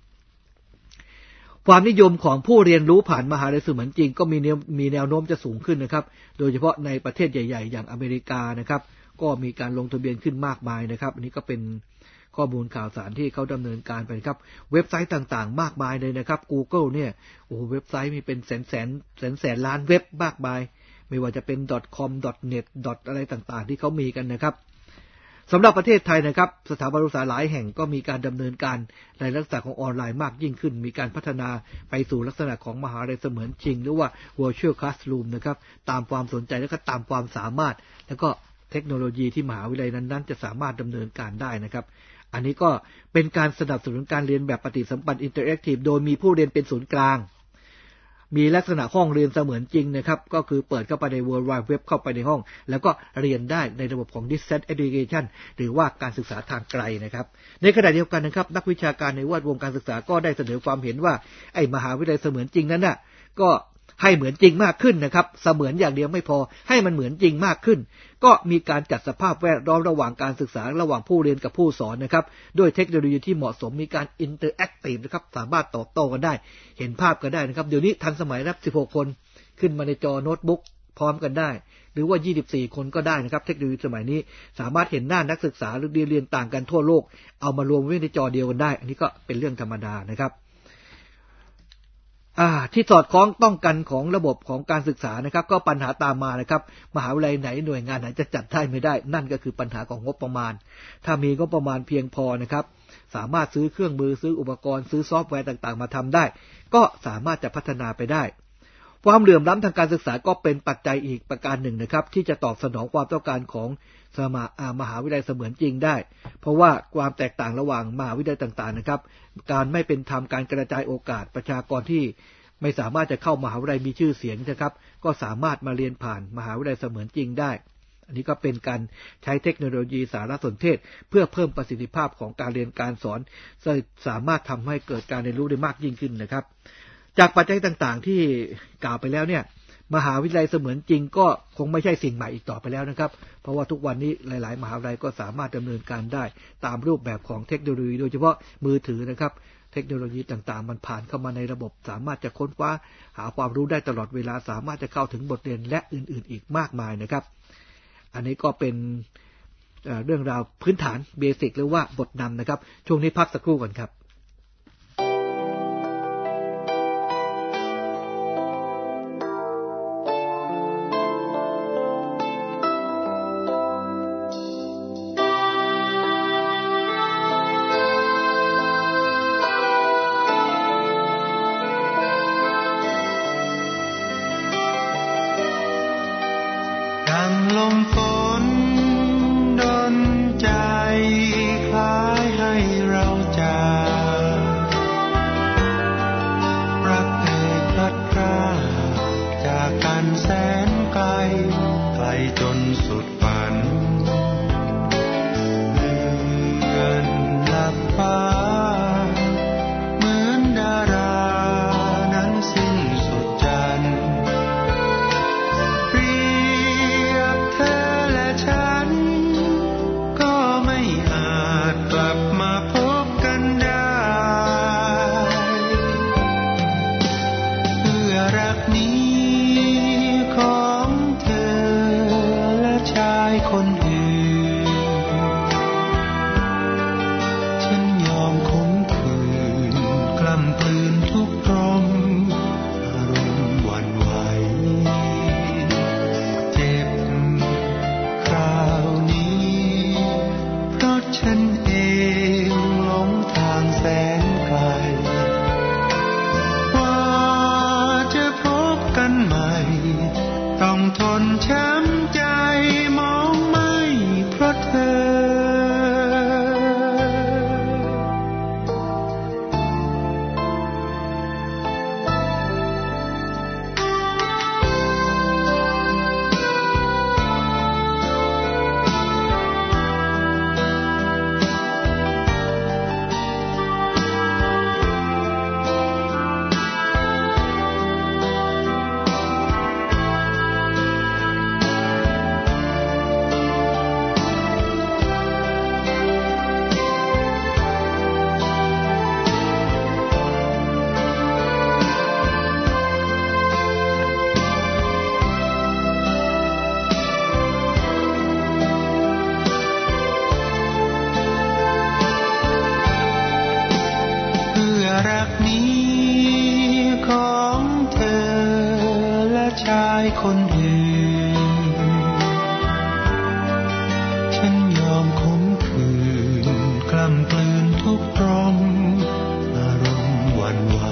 ความนิยมของผู้เรียนรู้ผ่านมหาวิทยาลัยเสมือนจริงก็มีแนวโน้มจะสูงขึ้นนะครับโดยเฉพาะในประเทศใหญ่ๆอย่างอเมริกานะครับก็มีการลงทะเบียนขึ้นมากมายนะครับอันนี้ก็เป็นข้อมูลข่าวสารที่เขาดำเนินการไปครับเว็บไซต์ต่างๆมากมายเลยนะครับ Google เนี่ยโอ้เว็บไซต์มีเป็นแสนล้านเว็บมากมายไม่ว่าจะเป็น .com .net อะไรต่างๆที่เขามีกันนะครับสำหรับประเทศไทยนะครับสถาบันศึกษาหลายแห่งก็มีการดำเนินการในลักษณะของออนไลน์มากยิ่งขึ้นมีการพัฒนาไปสู่ลักษณะของมหาวิทยาลัยเสมือนจริงหรือว่า Virtual Classroom นะครับตามความสนใจและก็ตามความสามารถแล้วก็เทคโนโลยีที่มหาวิทยาลัยนั้นๆจะสามารถดำเนินการได้นะครับอันนี้ก็เป็นการสนับสนุนการเรียนแบบปฏิสัมพันธ์อินเตอร์แอคทีฟโดยมีผู้เรียนเป็นศูนย์กลางมีลักษณะห้องเรียนเสมือนจริงนะครับก็คือเปิดเข้าไปใน World Wide Web เข้าไปในห้องแล้วก็เรียนได้ในระบบของ Distance Education หรือว่าการศึกษาทางไกลนะครับในขณะเดียวกันนะครับนักวิชาการในแวดวงการศึกษาก็ได้เสนอความเห็นว่าไอ้มหาวิทยาลัยเสมือนจริงนั้นน่ะก็ให้เหมือนจริงมากขึ้นนะครับเสมือนอย่างเดียวไม่พอให้มันเหมือนจริงมากขึ้นก็มีการจัดสภาพแวดล้อมระหว่างการศึกษาระหว่างผู้เรียนกับผู้สอนนะครับด้วยเทคโนโลยีที่เหมาะสมมีการอินเตอร์แอคทีฟนะครับสามารถตอบโต้กันได้เห็นภาพกันได้นะครับเดี๋ยวนี้ทันสมัยรับ16คนขึ้นมาในจอโน้ตบุ๊กพร้อมกันได้หรือว่า24คนก็ได้นะครับเทคโนโลยีสมัยนี้สามารถเห็นหน้านักศึกษาหรือเรียนต่างกันทั่วโลกเอามารวมไว้ในจอเดียวกันได้อันนี้ก็เป็นเรื่องธรรมดานะครับที่สอดคล้องต้องกันของระบบของการศึกษานะครับก็ปัญหาตามมานะครับมหาวิทยาลัยไหนหน่วยงานไหนจะจัดได้ไม่ได้นั่นก็คือปัญหาของงบประมาณถ้ามีงบประมาณเพียงพอนะครับสามารถซื้อเครื่องมือซื้ออุปกรณ์ซื้อซอฟต์แวร์ต่างๆมาทำได้ก็สามารถจะพัฒนาไปได้ความเหลื่อมล้ำทางการศึกษาก็เป็นปัจจัยอีกประการหนึ่งนะครับที่จะตอบสนองความต้องการของมหาวิทยาลัยเสมือนจริงได้เพราะว่าความแตกต่างระหว่างมหาวิทยาลัยต่างๆนะครับการไม่เป็นธรรมการกระจายโอกาสประชากรที่ไม่สามารถจะเข้ามหาวิทยาลัยมีชื่อเสียงนะครับก็สามารถมาเรียนผ่านมหาวิทยาลัยเสมือนจริงได้อันนี้ก็เป็นการใช้เทคโนโลยีสารสนเทศเพื่อเพิ่มประสิทธิภาพของการเรียนการสอนสามารถทำให้เกิดการเรียนรู้ได้มากยิ่งขึ้นนะครับจากปัจจัยต่างๆที่กล่าวไปแล้วเนี่ยมหาวิทยาลัยเสมือนจริงก็คงไม่ใช่สิ่งใหม่อีกต่อไปแล้วนะครับเพราะว่าทุกวันนี้หลายๆมหาวิทยาลัยก็สามารถดำเนินการได้ตามรูปแบบของเทคโนโลยีโดยเฉพาะมือถือนะครับเทคโนโลยีต่างๆมันผ่านเข้ามาในระบบสามารถจะค้นคว้าหาความรู้ได้ตลอดเวลาสามารถจะเข้าถึงบทเรียนและอื่นๆอีกมากมายนะครับอันนี้ก็เป็นเรื่องราวพื้นฐานเบสิกหรือว่าบทนำนะครับช่วงนี้พักสักครู่ก่อนครับงลมฝนดลใจคล้ายให้เรารักเอ่ยพลัดพรากจากกันแสนไกลไกลจนสุดฝันเลื่อนลับฟ้าเหมือนดารานั้นสิ้นสุดจันทร์เปรียบเธอและฉันก็ไม่อาจกลับมาพบกันได้รักนี้ของเธอและชายคนอื่นฉันยอมขมขื่นกล้ำกลืนทุกลมอารมณ์หวั่นไหวเจ็บคราวนี้เพราะฉันเองหลงทางแสนไกลกันใหม่ต้องทนช้ำใจมองไม่เพราะเธอรักนี้ของเธอและชายคนอื่นฉันยอมขมขื่นกล้ำกลืนทุกลมอารมณ์หวั่นไหว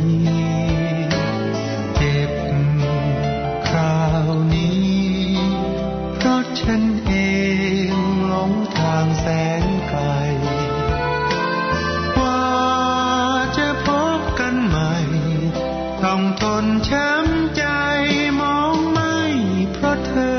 เจ็บคราวนี้เพราะฉันเองหลงทางแสนไกลต้องทนช้ำใจมองไม่เพราะเธอ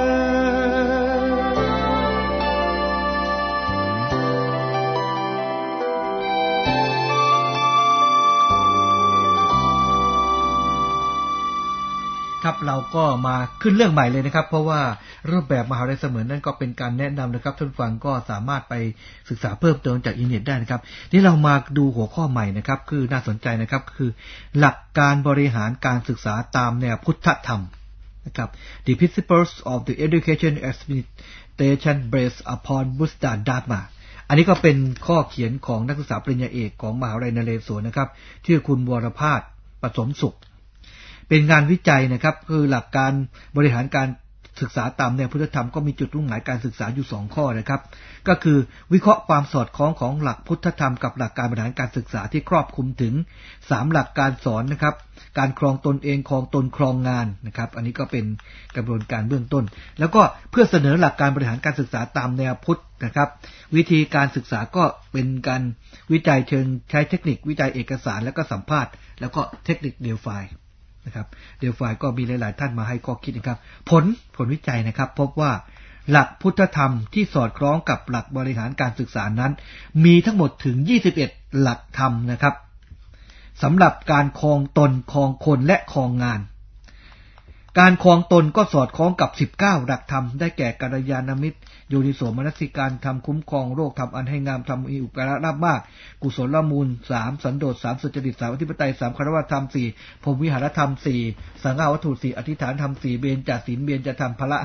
ครับเราก็มาขึ้นเรื่องใหม่เลยนะครับเพราะว่ารูปแบบมหาวิทยาลัยเสมือนนั้นก็เป็นการแนะนำนะครับท่านฟังก็สามารถไปศึกษาเพิ่มเติมจากอินเทอร์เน็ตได้นะครับนี่เรามาดูหัวข้อใหม่นะครับคือน่าสนใจนะครับคือหลักการบริหารการศึกษาตามแนวพุทธธรรมนะครับ The Principles of the Education Administration Based upon Buddha Dharma อันนี้ก็เป็นข้อเขียนของนักศึกษาปริญญาเอกของมหาวิทยาลัยนเรศวรนะครับชื่อคุณวรภาสผสมสุขเป็นงานวิจัยนะครับคือหลักการบริหารการศึกษาตามแนวพุทธธรรมก็มีจุดมุ่งหมายการศึกษาอยู่2ข้อนะครับก็คือวิเคราะห์ความสอดคล้องของหลักพุทธธรรมกับหลักการบริหารการศึกษาที่ครอบคลุมถึง3หลักการสอนนะครับการครองตนเองครองตนครองงานนะครับอันนี้ก็เป็นกระบวนการเบื้องต้นแล้วก็เพื่อเสนอหลักการบริหารการศึกษาตามแนวพุทธนะครับวิธีการศึกษาก็เป็นการวิจัยเชิงใช้เทคนิควิจัยเอกสารแล้วก็สัมภาษณ์แล้วก็เทคนิคเดลไฟนะครับเดลไฟก็มีหลายๆท่านมาให้ข้อคิดนะครับผลวิจัยนะครับพบว่าหลักพุทธธรรมที่สอดคล้องกับหลักบริหารการศึกษานั้นมีทั้งหมดถึง21หลักธรรมนะครับสำหรับการครองตนครองคนและครองงานการครองตนก็สอดคล้องกับ19หลักธรรมได้แก่กัลยาณมิตรโยนิโสมนสิการธรรมคุ้มครองโรคธรรมอันให้งามธรรมมีอุปการะราบมากกุศลมูล3สันโดษ3สุจริต3อธิปไตย3คารวะธรรม4พรหมวิหารธรรม4สังฆวัตถุ4อธิษฐานธรรม4เบญจศีลเบญจธรรมพละ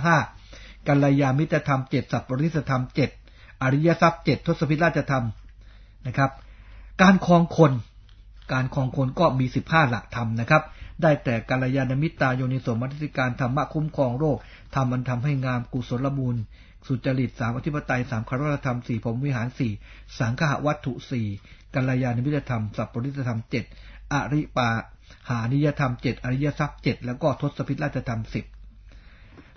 5กัลยาณมิตรธรรม7สัพปริสธรรม7อริยทรัพย์7ทศพิราชธรรมนะครับการครองคนก็มี15หลักธรรมนะครับได้แต่กัลยาณมิตรโยนิโสมนสิการธรรมะคุ้มครองโรคธรรมอันทำให้งามกุศลมูลสุจริต3อธิปไตย3คารวะธรรม4พรหมวิหาร4สังฆวัตถุ4กัลยาณมิตรธรรมสัพปริสธรรม7อริปาหานิยธรรม7อริยทรัพย์7แล้วก็ทศพิราชธรรม10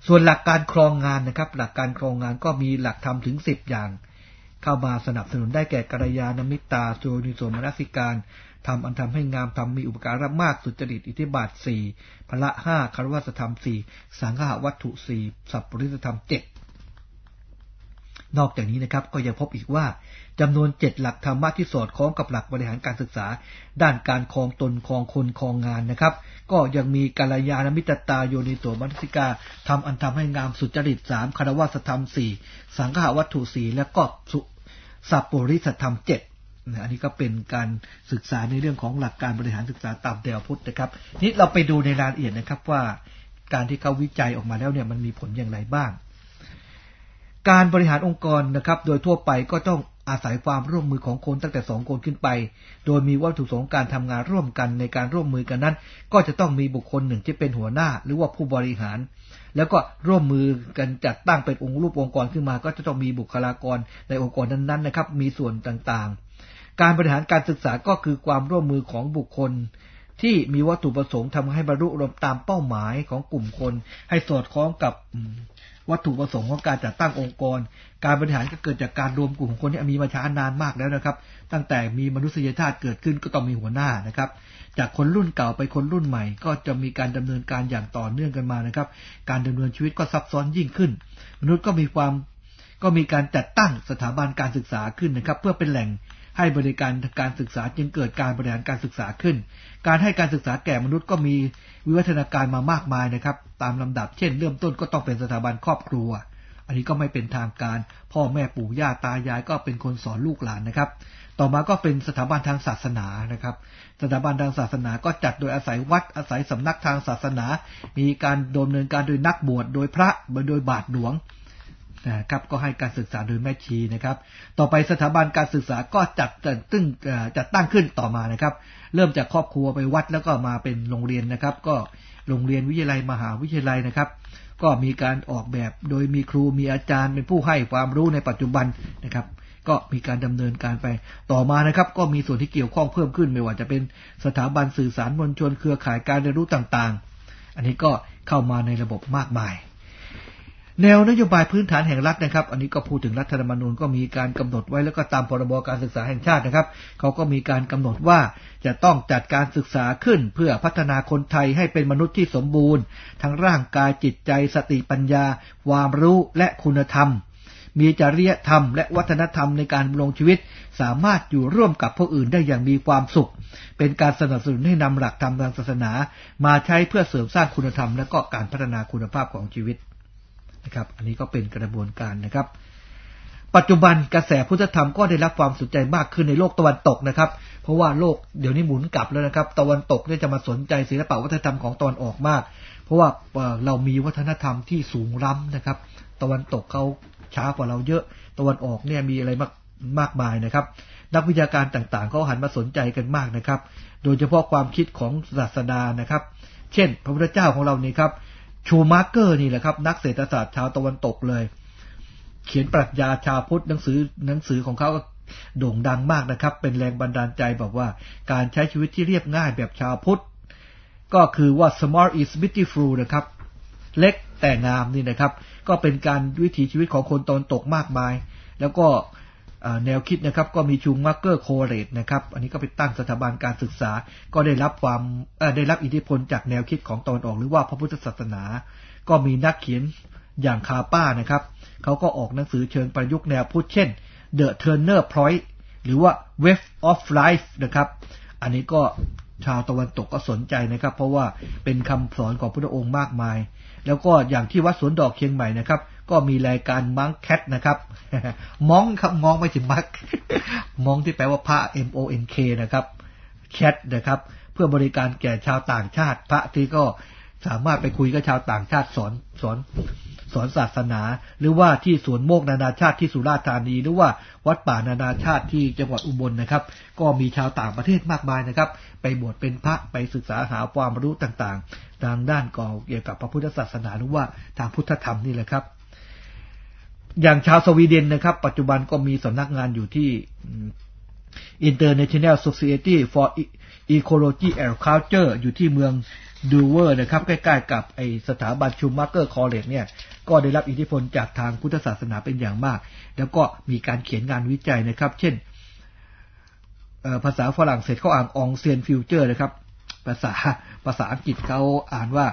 ส่วนหลักการครองงานนะครับหลักการครองงานก็มีหลักธรรมถึง10อย่างเข้ามาสนับสนุนได้แก่กัลยาณมิตรโยนิโสมนสิการทำอันทำให้งามทำมีอุปการะมากสุจริตอิทธิบาท4พละ5คารวะธรรม4สังฆวัตถุ4สัพปริสธรรม7นอกจากนี้นะครับก็ยังพบอีกว่าจำนวน7หลักธรรมะที่สอดคล้องกับหลักบริหารการศึกษาด้านการครองตนครองคนครองงานนะครับก็ยังมีกัลยาณมิตรโยนิโสมนสิการทำอันทำให้งามสุจริต3คารวะธรรม4สังฆวัตถุ4และก็สัพปริสธรรม7อันนี้ก็เป็นการศึกษาในเรื่องของหลักการบริหารศึกษาตามแนวพุทธนะครับนี้เราไปดูในรายละเอียดนะครับว่าการที่เขาวิจัยออกมาแล้วเนี่ยมันมีผลอย่างไรบ้างการบริหารองค์กรนะครับโดยทั่วไปก็ต้องอาศัยความร่วมมือของคนตั้งแต่2คนขึ้นไปโดยมีวัตถุประสงค์การทำงานร่วมกันในการร่วมมือกันนั้นก็จะต้องมีบุคคลหนึ่งที่เป็นหัวหน้าหรือว่าผู้บริหารแล้วก็ร่วมมือกันจัดตั้งเป็นองค์รูปองค์กรขึ้นมาก็จะต้องมีบุคลากรในองค์กรนั้นๆนะครับมีส่วนต่างๆการบริหารการศึกษาก็คือความร่วมมือของบุคคลที่มีวัตถุประสงค์ทำให้บรรลุตามเป้าหมายของกลุ่มคนให้สอดคล้องกับวัตถุประสงค์ของการจัดตั้งองค์กรการบริหารก็เกิดจากการรวมกลุ่มของคนที่มีมาช้านานมากแล้วนะครับตั้งแต่มีมนุษยชาติเกิดขึ้นก็ต้องมีหัวหน้านะครับจากคนรุ่นเก่าไปคนรุ่นใหม่ก็จะมีการดำเนินการอย่างต่อเนื่องกันมานะครับการดำเนินชีวิตก็ซับซ้อนยิ่งขึ้นมนุษย์ก็มีการจัดตั้งสถาบันการศึกษาขึ้นนะครับเพื่อเป็นแหล่งให้บริการการศึกษาจึงเกิดการบริหารการศึกษาขึ้นการให้การศึกษาแก่มนุษย์ก็มีวิวัฒนาการมามากมายนะครับตามลำดับเช่นเริ่มต้นก็ต้องเป็นสถาบันครอบครัวอันนี้ก็ไม่เป็นทางการพ่อแม่ปู่ย่าตายายก็เป็นคนสอนลูกหลานนะครับต่อมาก็เป็นสถาบันทางศาสนานะครับสถาบันทางศาสนาก็จัดโดยอาศัยวัดอาศัยสำนักทางศาสนามีการดำเนินการโดยนักบวชโดยพระโดยบาทหลวงนะครับก็ให้การศึกษาโดยแม่ชีนะครับต่อไปสถาบันการศึกษาก็จัดตั้งขึ้นต่อมานะครับเริ่มจากครอบครัวไปวัดแล้วก็มาเป็นโรงเรียนนะครับก็โรงเรียนวิทยาลัยมหาวิทยาลัยนะครับก็มีการออกแบบโดยมีครูมีอาจารย์เป็นผู้ให้ความรู้ในปัจจุบันนะครับก็มีการดำเนินการไปต่อมานะครับก็มีส่วนที่เกี่ยวข้องเพิ่มขึ้นไม่ว่าจะเป็นสถาบันสื่อสารมวลชนเครือข่ายการเรียนรู้ต่างๆอันนี้ก็เข้ามาในระบบมากมายแนวนโยบายพื้นฐานแห่งรัฐนะครับอันนี้ก็พูดถึงรัฐธรรมนูญก็มีการกำหนดไว้แล้วก็ตามพรบการศึกษาแห่งชาตินะครับเขาก็มีการกำหนดว่าจะต้องจัดการศึกษาขึ้นเพื่อพัฒนาคนไทยให้เป็นมนุษย์ที่สมบูรณ์ทั้งร่างกายจิตใจสติปัญญาความรู้และคุณธรรมมีจริยธรรมและวัฒนธรรมในการดำรงชีวิตสามารถอยู่ร่วมกับผู้อื่นได้อย่างมีความสุขเป็นการสนับสนุนให้นำหลักธรรมทางศาสนามาใช้เพื่อเสริมสร้างคุณธรรมและก็การพัฒนาคุณภาพของชีวิตนะครับอันนี้ก็เป็นกระบวนการนะครับปัจจุบันกระแสพุทธธรรมก็ได้รับความสนใจมากขึ้นในโลกตะวันตกนะครับเพราะว่าโลกเดี๋ยวนี้หมุนกลับแล้วนะครับตะวันตกเนี่ยจะมาสนใจศิลปะวัฒนธรรมของตะวันออกมากเพราะว่าเรามีวัฒนธรรมที่สูงล้ำนะครับตะวันตกเขาช้ากว่าเราเยอะตะวันออกเนี่ยมีอะไรมากมายนะครับนักวิชาการต่างๆเขาหันมาสนใจกันมากนะครับโดยเฉพาะความคิดของศาสดานะครับเช่นพระพุทธเจ้าของเรานี่ครับชูมาร์เกอร์นี่แหละครับนักเศรษฐศาสตร์ชาวตะวันตกเลยเขียนปรัชญาชาวพุทธหนังสือของเขาก็โด่งดังมากนะครับเป็นแรงบันดาลใจบอกว่าการใช้ชีวิตที่เรียบง่ายแบบชาวพุทธก็คือว่า small is beautiful นะครับเล็กแต่งามนี่นะครับก็เป็นการวิถีชีวิตของคนตะวันตกมากมายแล้วก็แนวคิดนะครับก็มีชูมาร์เกอร์โคเรตนะครับอันนี้ก็ไปตั้งสถาบันการศึกษาก็ได้รับอิทธิพลจากแนวคิดของตะวันออกหรือว่าพระพุทธศาสนาก็มีนักเขียนอย่างคาป้านะครับเขาก็ออกหนังสือเชิงประยุกต์แนวพุทธเช่น The Turner Point หรือว่า Wave of Life นะครับอันนี้ก็ชาวตะวันตกก็สนใจนะครับเพราะว่าเป็นคำสอนของพระองค์มากมายแล้วก็อย่างที่วัดสวนดอกเชียงใหม่นะครับก็มีรายการมังแคทนะครับมองครับมองไม่ถึงมักมองที่แปลว่าพระ MONK นะครับแคทนะครับเพื่อบริการแก่ชาวต่างชาติพระที่ก็สามารถไปคุยกับชาวต่างชาติสอนศาสนาหรือว่าที่สวนโมกนานาชาติที่สุราษฎร์ธานีหรือว่าวัดป่านานาชาติที่จังหวัดอุบลนะครับก็มีชาวต่างประเทศมากมายนะครับไปบวชเป็นพระไปศึกษาหาความรู้ต่างๆทางด้านเกี่ยวกับพระพุทธศาสนาหรือว่าทางพุทธธรรมนี่แหละครับอย่างชาวสวีเดนนะครับปัจจุบันก็มีสำนักงานอยู่ที่ International Society for Ecology and Culture อยู่ที่เมืองดูเวอร์นะครับใกล้ๆกับไอสถาบันชูมาเกอร์คอลเลจเนี่ยก็ได้รับอิทธิพลจากทางพุทธศาสนาเป็นอย่างมากแล้วก็มีการเขียนงานวิจัยนะครับเช่นภาษาฝรั่งเศสเขาอ่านองเซียนฟิวเจอร์นะครับภาษาอังกฤษเขาอ่านว่า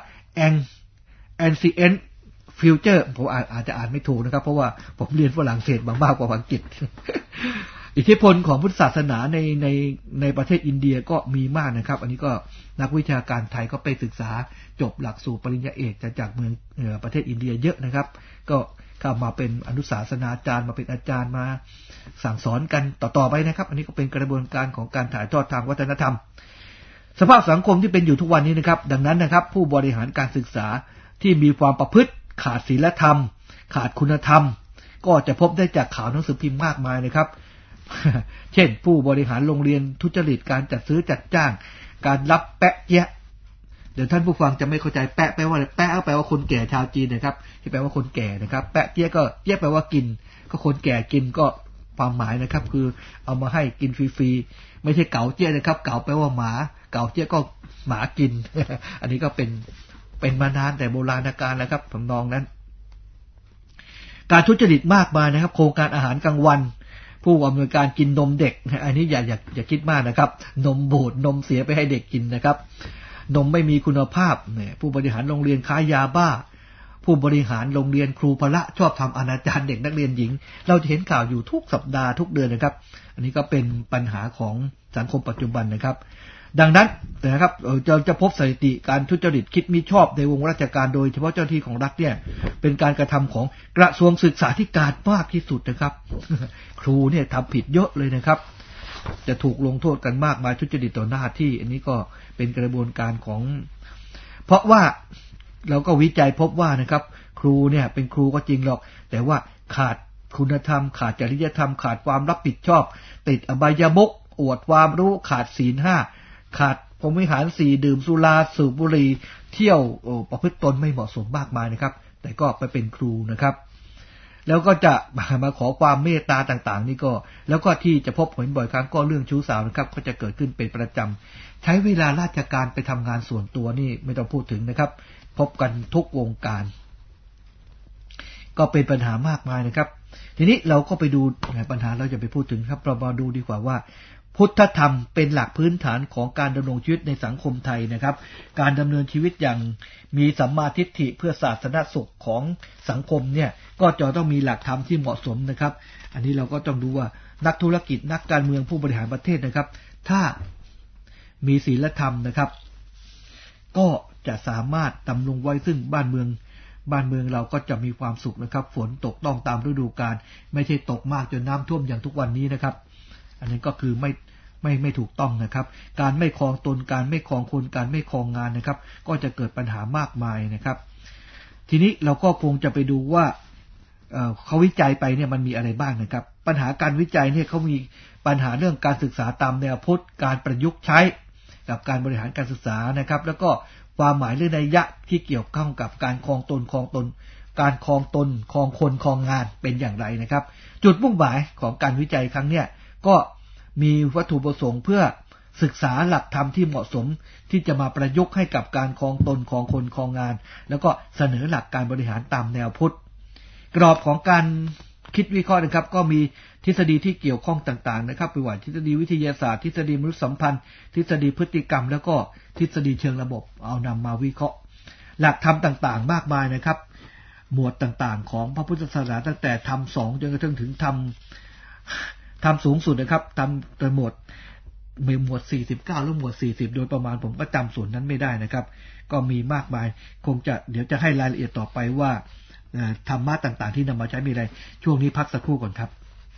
ancient future ผมอาจจะอ่านไม่ถูกนะครับเพราะว่าผมเรียนฝรั่งเศสมากกว่าอังกฤษ อิทธิพลของพุทธศาสนาในประเทศอินเดียก็มีมากนะครับอันนี้ก็นักวิชาการไทยก็ไปศึกษาจบหลักสูตรปริญญาเอกจากเมืองประเทศอินเดียเยอะนะครับก็เข้ามาเป็นอนุศาสนาจารย์มาเป็นอาจารย์มาสั่งสอนกันต่อไปนะครับอันนี้ก็เป็นกระบวนการของการถ่ายทอดทางวัฒนธรรมสภาพสังคมที่เป็นอยู่ทุกวันนี้นะครับดังนั้นนะครับผู้บริหารการศึกษาที่มีความประพฤติขาดศีลธรรมขาดคุณธรรมก็จะพบได้จากข่าวหนังสือพิมพ์มากมายนะครับ เช่นผู้บริหารโรงเรียนทุจริตการจัดซื้อจัดจ้างการรับแปะเจี๊ยะเดี๋ยวท่านผู้ฟังจะไม่เข้าใจแปะแปลว่าอะไรแปะแปลว่าคนแก่ชาวจีนนะครับที่แปลว่าคนแก่นะครับแปะเจี๊ยะก็เจี๊ยะแปลว่ากินก็คนแก่กินก็ความหมายนะครับคือเอามาให้กินฟรีๆไม่ใช่เก๋าเจี๊ยะนะครับเก๋าแปลว่าหมาเก๋าเจี๊ยะก็หมากิน อันนี้ก็เป็นมานานแต่โบราณกาลแล้วครับทำนองนั้นการทุจริตมากมายนะครับโครงการอาหารกลางวันผู้อำนวยการกินนมเด็กอันนี้อย่าคิดมากนะครับนมบูดนมเสียไปให้เด็กกินนะครับนมไม่มีคุณภาพเนี่ยผู้บริหารโรงเรียนค้ายาบ้าผู้บริหารโรงเรียนครูพละชอบทำอนาจารเด็กนักเรียนหญิงเราจะเห็นข่าวอยู่ทุกสัปดาห์ทุกเดือนนะครับอันนี้ก็เป็นปัญหาของสังคมปัจจุบันนะครับดังนั้นนะครับจะพบสถิติการทุจริตคิดมิชอบในวงราชการโดยเฉพาะเจ้าหน้าที่ของรัฐเนี่ยเป็นการกระทำของกระทรวงศึกษาธิการมากที่สุดนะครับ ครูเนี่ยทำผิดเยอะเลยนะครับจะถูกลงโทษกันมากมายทุจริตต่อหน้าที่อันนี้ก็เป็นกระบวนการของเพราะว่าเราก็วิจัยพบว่านะครับครูเนี่ยเป็นครูก็จริงหรอกแต่ว่าขาดคุณธรรมขาดจริยธรรมขาดความรับผิดชอบติดอบายมุขอวดความรู้ขาดศีล5ขาดพรหมวิหาร4ดื่มสุราสูบบุหรี่เที่ยวประพฤติตนไม่เหมาะสมมากมายนะครับแต่ก็ไปเป็นครูนะครับแล้วก็จะมาขอความเมตตาต่างๆนี่ก็แล้วก็ที่จะพบเห็นบ่อยครั้งก็เรื่องชู้สาวนะครับก็จะเกิดขึ้นเป็นประจำใช้เวลาราชการไปทำงานส่วนตัวนี่ไม่ต้องพูดถึงนะครับพบกันทุกวงการก็เป็นปัญหามากมายนะครับทีนี้เราก็ไปดูปัญหาเราจะไปพูดถึงครับเรามาดูดีกว่าว่าพุทธธรรมเป็นหลักพื้นฐานของการดำรงชีวิตในสังคมไทยนะครับการดำเนินชีวิตอย่างมีสัมมาทิฏฐิเพื่อศาสนสุขของสังคมเนี่ยก็จะต้องมีหลักธรรมที่เหมาะสมนะครับอันนี้เราก็ต้องดูว่านักธุรกิจนักการเมืองผู้บริหารประเทศนะครับถ้ามีศีลธรรมนะครับก็จะสามารถดำรงไว้ซึ่งบ้านเมืองเราก็จะมีความสุขนะครับฝนตกต้องตามฤดูกาลไม่ใช่ตกมากจนน้ำท่วมอย่างทุกวันนี้นะครับอันนี้ก็คือไม่ถูกต้องนะครับการไม่ครองตนการไม่ครองคนการไม่ครองงานนะครับก็จะเกิดปัญหามากมายนะครับทีนี้เราก็คงจะไปดูว่าเขาวิจัยไปเนี่ยมันมีอะไรบ้างนะครับปัญหาการวิจัยเนี่ยเขามีปัญหาเรื่องการศึกษาตามแนวพุทธการประยุกต์ใช้กับการบริหารการศึกษานะครับแล้วก็ความหมายเรื่องนัยยะที่เกี่ยวข้องกับการครองตนการครองตนครองคนครองงานเป็นอย่างไรนะครับจุดมุ่งหมายของการวิจัยครั้งเนี้ยก็มีวัตถุประสงค์เพื่อศึกษาหลักธรรมที่เหมาะสมที่จะมาประยุกต์ให้กับการครองตนครองคนครองงานแล้วก็เสนอหลักการบริหารตามแนวพุทธกรอบของการคิดวิเคราะห์นะครับก็มีทฤษฎีที่เกี่ยวข้องต่างๆนะครับไม่ว่าทฤษฎีวิทยาศาสตร์ทฤษฎีมนุษยสัมพันธ์ทฤษฎีพฤติกรรมแล้วก็ทฤษฎีเชิงระบบเอานำมาวิเคราะห์หลักธรรมต่างๆมากมายนะครับหมวดต่างๆของพระพุทธศาสนาตั้งแต่ธรรม2จนกระทั่งถึงธรรมสูงสุดนะครับทำหมวด49หรือหมวด40โดยประมาณผมก็จำส่วนนั้นไม่ได้นะครับก็มีมากมายคงจะเดี๋ยวจะให้รายละเอียดต่อไปว่าธรรมะต่างๆที่นำมาใช้มีอะไรช่วงนี้พักสักครู่ก่อนครับ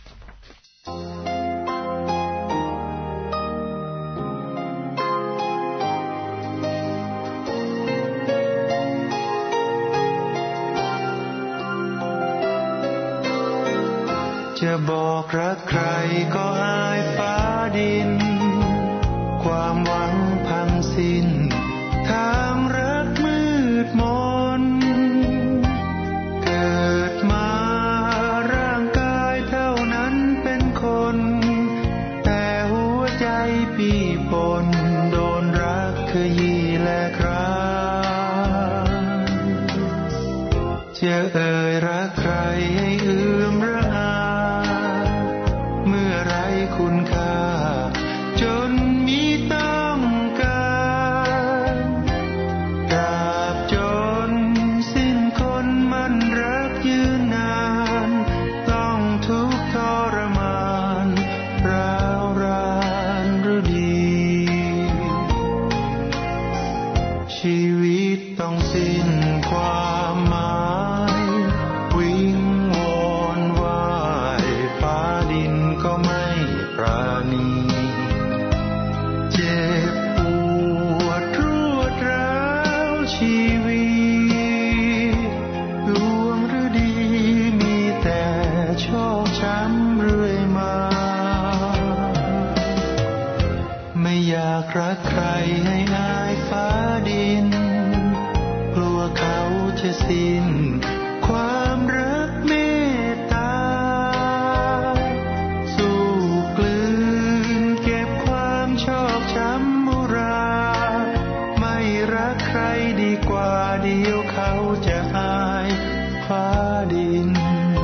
จะบอกรักใครก็อายฟ้าดินความหวังพังสิ้นทางรักมืดมนเกิดมาร่างกายเท่านั้นเป็นคนแต่หัวใจปีปนโดนรักขยี้และคราจะเอ่ยรักใครให้เอื้อมระอาเมื่อไรคุณค่าจนมีต้องการตราบจนสิ้นคนมันรักยืนนานต้องทุกข์ทรมานร้าวรานหรือดีชีวิตต้องสิ้นความหมายวิงวอนว่ายฟ้าดินก็ไม่ปราณีเจ็บปวดรวดร้าวชีวิตดวงฤดีมีแต่โชคช้ำเรื่อยมาไม่อยากรักใครให้อายฟ้าดินกลัวเขาจะสิ้นความรักเมตตาสู้กลืนเก็บความชอกช้ำมุราไม่รักใครดีกว่าเดี๋ยวเขาจะอายฟ้าดิน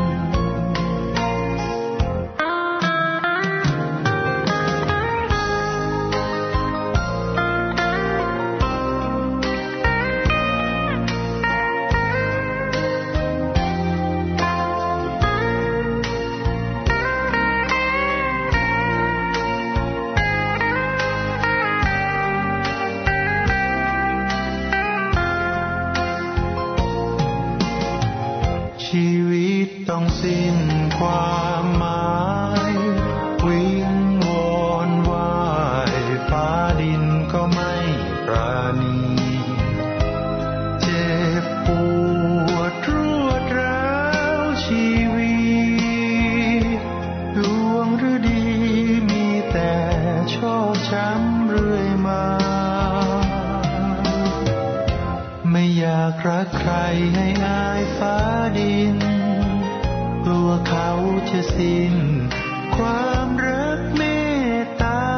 ชีวิตต้องสิ้นความหมายวิงวอนว่ายฟ้าดินก็ไม่ปราณีเจ็บปวดรวดร้าวชีวิตดวงฤดีมีแต่โชคช้ำเรื่อยมาไม่อยากรักใครให้อายฟ้าดินกลัวเขาจะสิ้นความรักเมตตา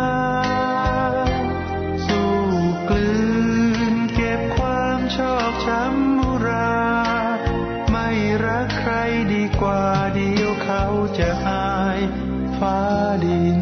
สู้กลืนเก็บความชอกช้ำมุราไม่รักใครดีกว่าเดี๋ยวเขาจะอายฟ้าดิน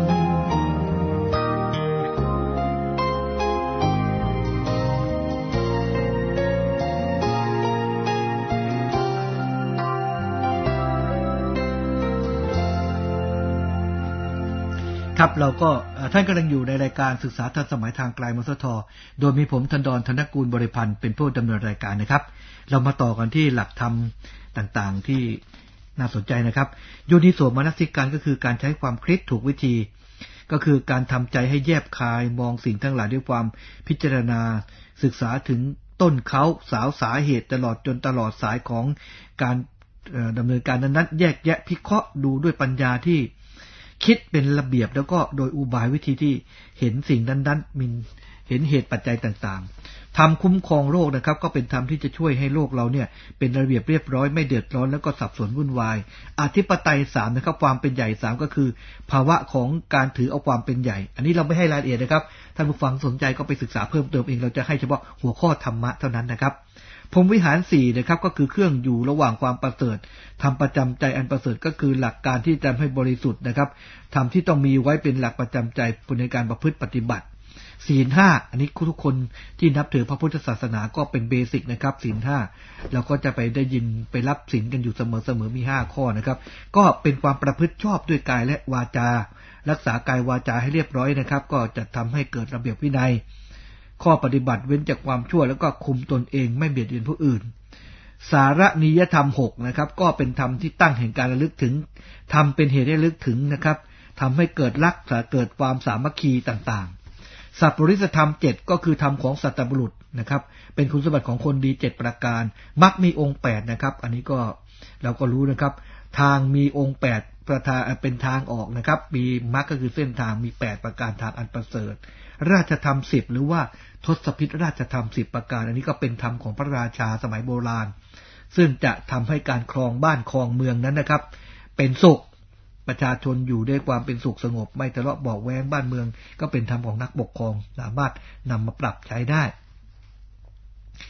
ครับเราก็ท่านกำลังอยู่ในรายการศึกษาทันสมัยทางไกลมสท.โดยมีผมธนดร ธนกูลบริพันธ์เป็นผู้ดำเนินรายการนะครับเรามาต่อกันที่หลักธรรมต่างๆที่น่าสนใจนะครับโยนิโสมนสิการก็คือการใช้ความคิดถูกวิธีก็คือการทำใจให้แยบคายมองสิ่งทั้งหลายด้วยความพิจารณาศึกษาถึงต้นเขาสาเหตุตลอดสายของการดำเนินการนั้นๆแยกแยะพิเคราะห์ดูด้วยปัญญาที่คิดเป็นระเบียบแล้วก็โดยอุบายวิธีที่เห็นสิ่งนั้นๆมีเห็นเหตุปัจจัยต่างๆธรรมคุ้มครองโลกนะครับก็เป็นธรรมที่จะช่วยให้โลกเราเนี่ยเป็นระเบียบเรียบร้อยไม่เดือดร้อนแล้วก็สับสนวุ่นวายอธิปไตย3นะครับความเป็นใหญ่3ก็คือภาวะของการถือเอาความเป็นใหญ่อันนี้เราไม่ให้รายละเอียดนะครับท่านผู้ฟังสนใจก็ไปศึกษาเพิ่มเติมเองเราจะให้เฉพาะหัวข้อธรรมะเท่านั้นนะครับพรหมวิหาร4นะครับก็คือเครื่องอยู่ระหว่างความประเสริฐทำประจำใจอันประเสริฐก็คือหลักการที่จะให้บริสุทธิ์นะครับทำที่ต้องมีไว้เป็นหลักประจำใจในการประพฤติปฏิบัติศีล5อันนี้ทุกคนที่นับถือพระพุทธศาสนาก็เป็นเบสิกนะครับศีล5เราก็จะไปได้ยินไปรับศีลกันอยู่เสมอมี5ข้อนะครับก็เป็นความประพฤติชอบด้วยกายและวาจารักษากายวาจาให้เรียบร้อยนะครับก็จะทำให้เกิดระเบียบวินัยข้อปฏิบัติเว้นจากความชั่วแล้วก็คุมตนเองไม่เบียดเบียนผู้อื่นสารนิยธรรม6นะครับก็เป็นธรรมที่ตั้งแห่งการระลึกถึงธรรมเป็นเหตุให้ระลึกถึงนะครับทำให้เกิดรักเกิดความสามัคคีต่างๆสัพปริสธรรม7ก็คือธรรมของสัตบุรุษนะครับเป็นคุณสมบัติของคนดี7ประการมรรคมีองค์8นะครับอันนี้ก็เราก็รู้นะครับทางมีองค์8ประธานเป็นทางออกนะครับมีมรรคก็คือเส้นทางมี8ประการทางอันประเสริฐราชธรรม10หรือว่าทศพิธราชธรรม10ประการอันนี้ก็เป็นธรรมของพระราชาสมัยโบราณซึ่งจะทำให้การครองบ้านครองเมืองนั้นนะครับเป็นสุขประชาชนอยู่ด้วยความเป็นสุขสงบไม่ทะเลาะเบาะแว้งบ้านเมืองก็เป็นธรรมของนักปกครองสามารถนำมาปรับใช้ได้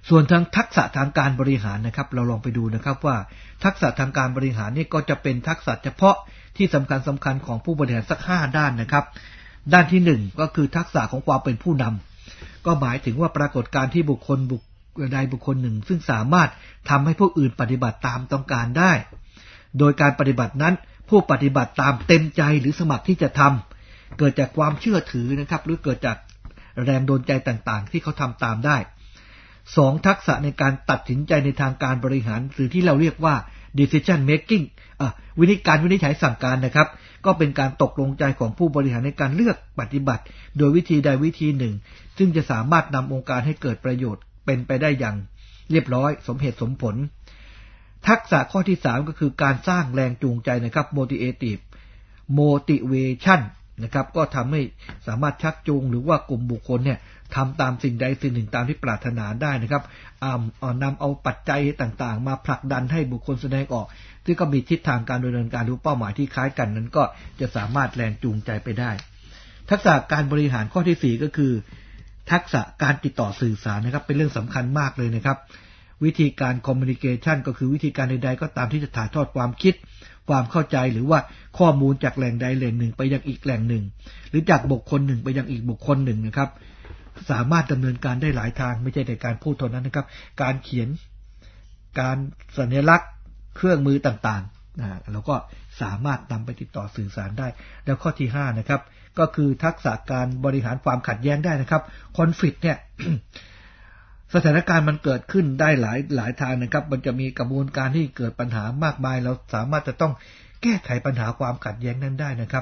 ส่วนทางทักษะทางการบริหารนะครับเราลองไปดูนะครับว่าทักษะทางการบริหารนี่ก็จะเป็นทักษะเฉพาะที่สำคัญของผู้บริหารสัก5ด้านนะครับด้านที่1ก็คือทักษะของความเป็นผู้นำก็หมายถึงว่าปรากฏการณ์ที่บุคคลหนึ่งซึ่งสามารถทำให้ผู้อื่นปฏิบัติตามต้องการได้โดยการปฏิบัตินั้นผู้ปฏิบัติตามเต็มใจหรือสมัครที่จะทำเกิดจากความเชื่อถือนะครับหรือเกิดจากแรงโดนใจต่างๆที่เขาทำตามได้2ทักษะในการตัดสินใจในทางการบริหารหรือที่เราเรียกว่า decision making วินิจฉัยสั่งการนะครับก็เป็นการตกลงใจของผู้บริหารในการเลือกปฏิบัติโดยวิธีใดวิธีหนึ่งซึ่งจะสามารถนำองค์การให้เกิดประโยชน์เป็นไปได้อย่างเรียบร้อยสมเหตุสมผลทักษะข้อที่3ก็คือการสร้างแรงจูงใจนะครับ motivation นะครับก็ทำให้สามารถชักจูงหรือว่ากลุ่มบุคคลเนี่ยทำตามสิ่งใดสิ่งหนึ่งตามที่ปรารถนาได้นะครับนำเอาปัจจัยต่างๆมาผลักดันให้บุคคลแสดงออกซึ่งก็มีทิศทางการดำเนินการหรือเป้าหมายที่คล้ายกันนั้นก็จะสามารถแรงจูงใจไปได้ทักษะการบริหารข้อที่4ก็คือทักษะการติดต่อสื่อสารนะครับเป็นเรื่องสำคัญมากเลยนะครับวิธีการ communication ก็คือวิธีการใดๆก็ตามที่จะถ่ายทอดความคิดความเข้าใจหรือว่าข้อมูลจากแหล่งใดแหล่งหนึ่งไปยังอีกแหล่งหนึ่งหรือจากบุคคลหนึ่งไปยังอีกบุคคลหนึ่งนะครับสามารถดำเนินการได้หลายทางไม่ใช่แต่การพูดเท่านั้นนะครับการเขียนการสัญลักษณ์เครื่องมือต่างๆเราก็สามารถนำไปติดต่อสื่อสารได้แล้วข้อที่5นะครับก็คือทักษะการบริหารความขัดแย้งได้นะครับคอนฟลิกต์เนี่ย สถานการณ์มันเกิดขึ้นได้หลายทางนะครับมันจะมีกระบวนการที่เกิดปัญหามากมายเราสามารถจะต้องแก้ไขปัญหาความขัดแย้งนั้นได้นะครับ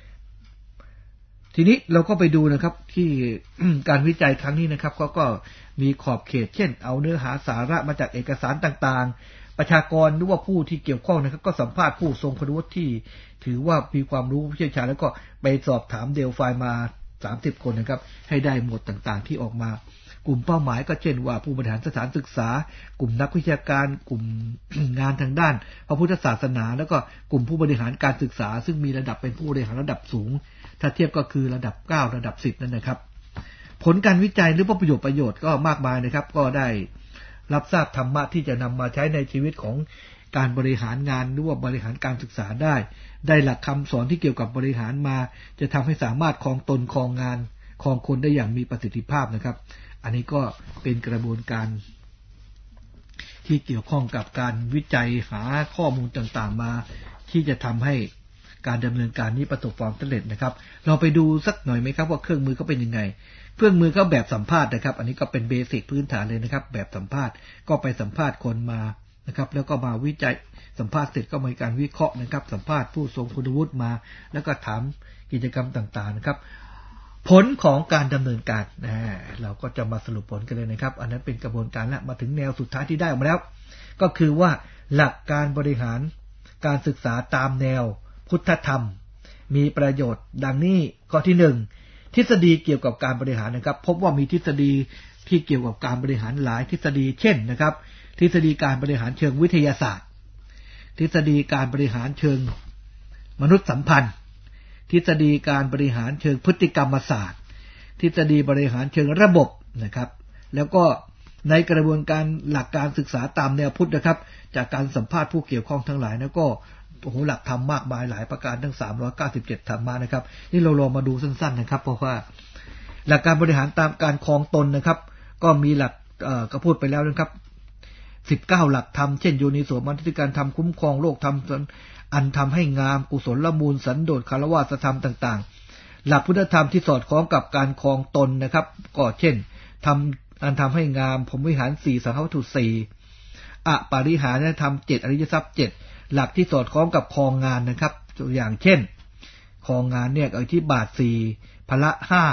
ทีนี้เราก็ไปดูนะครับที่ การวิจัยครั้งนี้นะครับก็มีขอบเขตเช่นเอาเนื้อหาสาระมาจากเอกสารต่างๆประชากรหรือว่าผู้ที่เกี่ยวข้องนะครับก็สัมภาษณ์ผู้ทรงคุณวุฒิที่ถือว่ามีความรู้ผู้เชี่ยวชาญแล้วก็ไปสอบถามเดลไฟมา30คนนะครับให้ได้หมวดต่างๆที่ออกมากลุ่มเป้าหมายก็เช่นว่าผู้บริหารสถานศึกษากลุ่มนักวิชาการกลุ่ม งานทางด้านพระพุทธศาสนาแล้วก็กลุ่มผู้บริหารการศึกษาซึ่งมีระดับเป็นผู้บริหารระดับสูงถ้าเทียบก็คือระดับ9ระดับ10นั่นนะครับผลการวิจัยหรือประโยชน์ก็มากมายนะครับก็ได้รับทราบธรรมะที่จะนำมาใช้ในชีวิตของการบริหารงานหรือว่าบริหารการศึกษาได้หลักคำสอนที่เกี่ยวกับบริหารมาจะทำให้สามารถครองตนครองงานครองคนได้อย่างมีประสิทธิภาพนะครับอันนี้ก็เป็นกระบวนการที่เกี่ยวข้องกับการวิจัยหาข้อมูลต่างๆมาที่จะทำให้การดำเนินการนี้ประสบความสำเร็จนะครับเราไปดูสักหน่อยไหมครับว่าเครื่องมือเขาเป็นยังไงเครื่องมือก็แบบสัมภาษณ์นะครับอันนี้ก็เป็นเบสิกพื้นฐานเลยนะครับแบบสัมภาษณ์ก็ไปสัมภาษณ์คนมานะครับแล้วก็มาวิจัยสัมภาษณ์เสร็จก็มีการวิเคราะห์นะครับสัมภาษณ์ผู้ทรงคุณวุฒิมาแล้วก็ถามกิจกรรมต่างๆนะครับผลของการดำเนินการเราก็จะมาสรุปผลกันเลยนะครับอันนั้นเป็นกระบวนการและมาถึงแนวสุดท้ายที่ได้ออกมาแล้วก็คือว่าหลักการบริหารการศึกษาตามแนวพุทธธรรมมีประโยชน์ดังนี้ข้อที่1ทฤษฎีเกี่ยวกับการบริหารนะครับพบว่ามีทฤษฎีที่เกี่ยวกับการบริหารหลายทฤษฎีเช่นนะครับทฤษฎีการบริหารเชิงวิทยาศาสตร์ทฤษฎีการบริหารเชิงมนุษยสัมพันธ์ทฤษฎีการบริหารเชิงพฤติกรรมศาสตร์ทฤษฎีบริหารเชิงระบบนะครับแล้วก็ในกระบวนการหลักการศึกษาตามแนวพุทธนะครับจากการสัมภาษณ์ผู้เกี่ยวข้องทั้งหลายแล้วก็หลักธรรมมากมายหลายประการทั้ง397ธรรมะนะครับนี่เราลองมาดูสั้นๆนะครับเพราะว่าหลักการบริหารตามการครองตนนะครับก็มีหลักก็พูดไปแล้วนะครับ19หลักธรรมเช่นโยนิโสมนสิการธรรมคุ้มครองโลกธรรมอันทำให้งามกุศลละมูลสันโดษคารวะธรรมต่างๆหลักพุทธธรรมที่สอดคล้องกับการครองตนนะครับก็เช่นอันทำให้งามพรหมวิหาร4สังฆวัตถุ4อปาริหารธรรม7อริยทรัพย์7หลักที่สอดคล้องกับครองงานนะครับตัวอย่างเช่นครองงานเนี่ยอิทธิบาท4พละ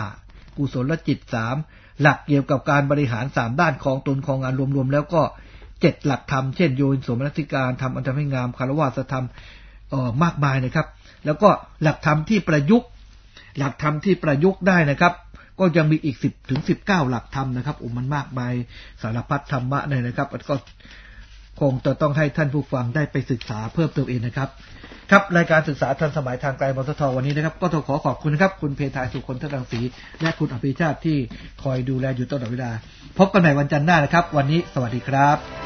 5กุศลจิต3หลักเกี่ยวกับการบริหาร3ด้านครองตนครองงานรวมๆแล้วก็7หลักธรรมเช่นโยนิโสมนสิการธรรมอันทำให้งามคารวะธรรมมากมายนะครับแล้วก็หลักธรรมที่ประยุกต์ได้นะครับก็ยังมีอีก10ถึง19หลักธรรมนะครับมันมากมายสารพัดธรรมะเลยนะครับก็คงจะต้องให้ท่านผู้ฟังได้ไปศึกษาเพิ่มเติมเองนะครับครับรายการศึกษาทันสมัยทางไกลมสทวันนี้นะครับก็ต้องขอบคุณนะครับคุณเพทายสุคนทรังสีและคุณอภิชาติที่คอยดูแลอยู่ตลอดเวลาพบกันใหม่วันจันทร์หน้านะครับวันนี้สวัสดีครับ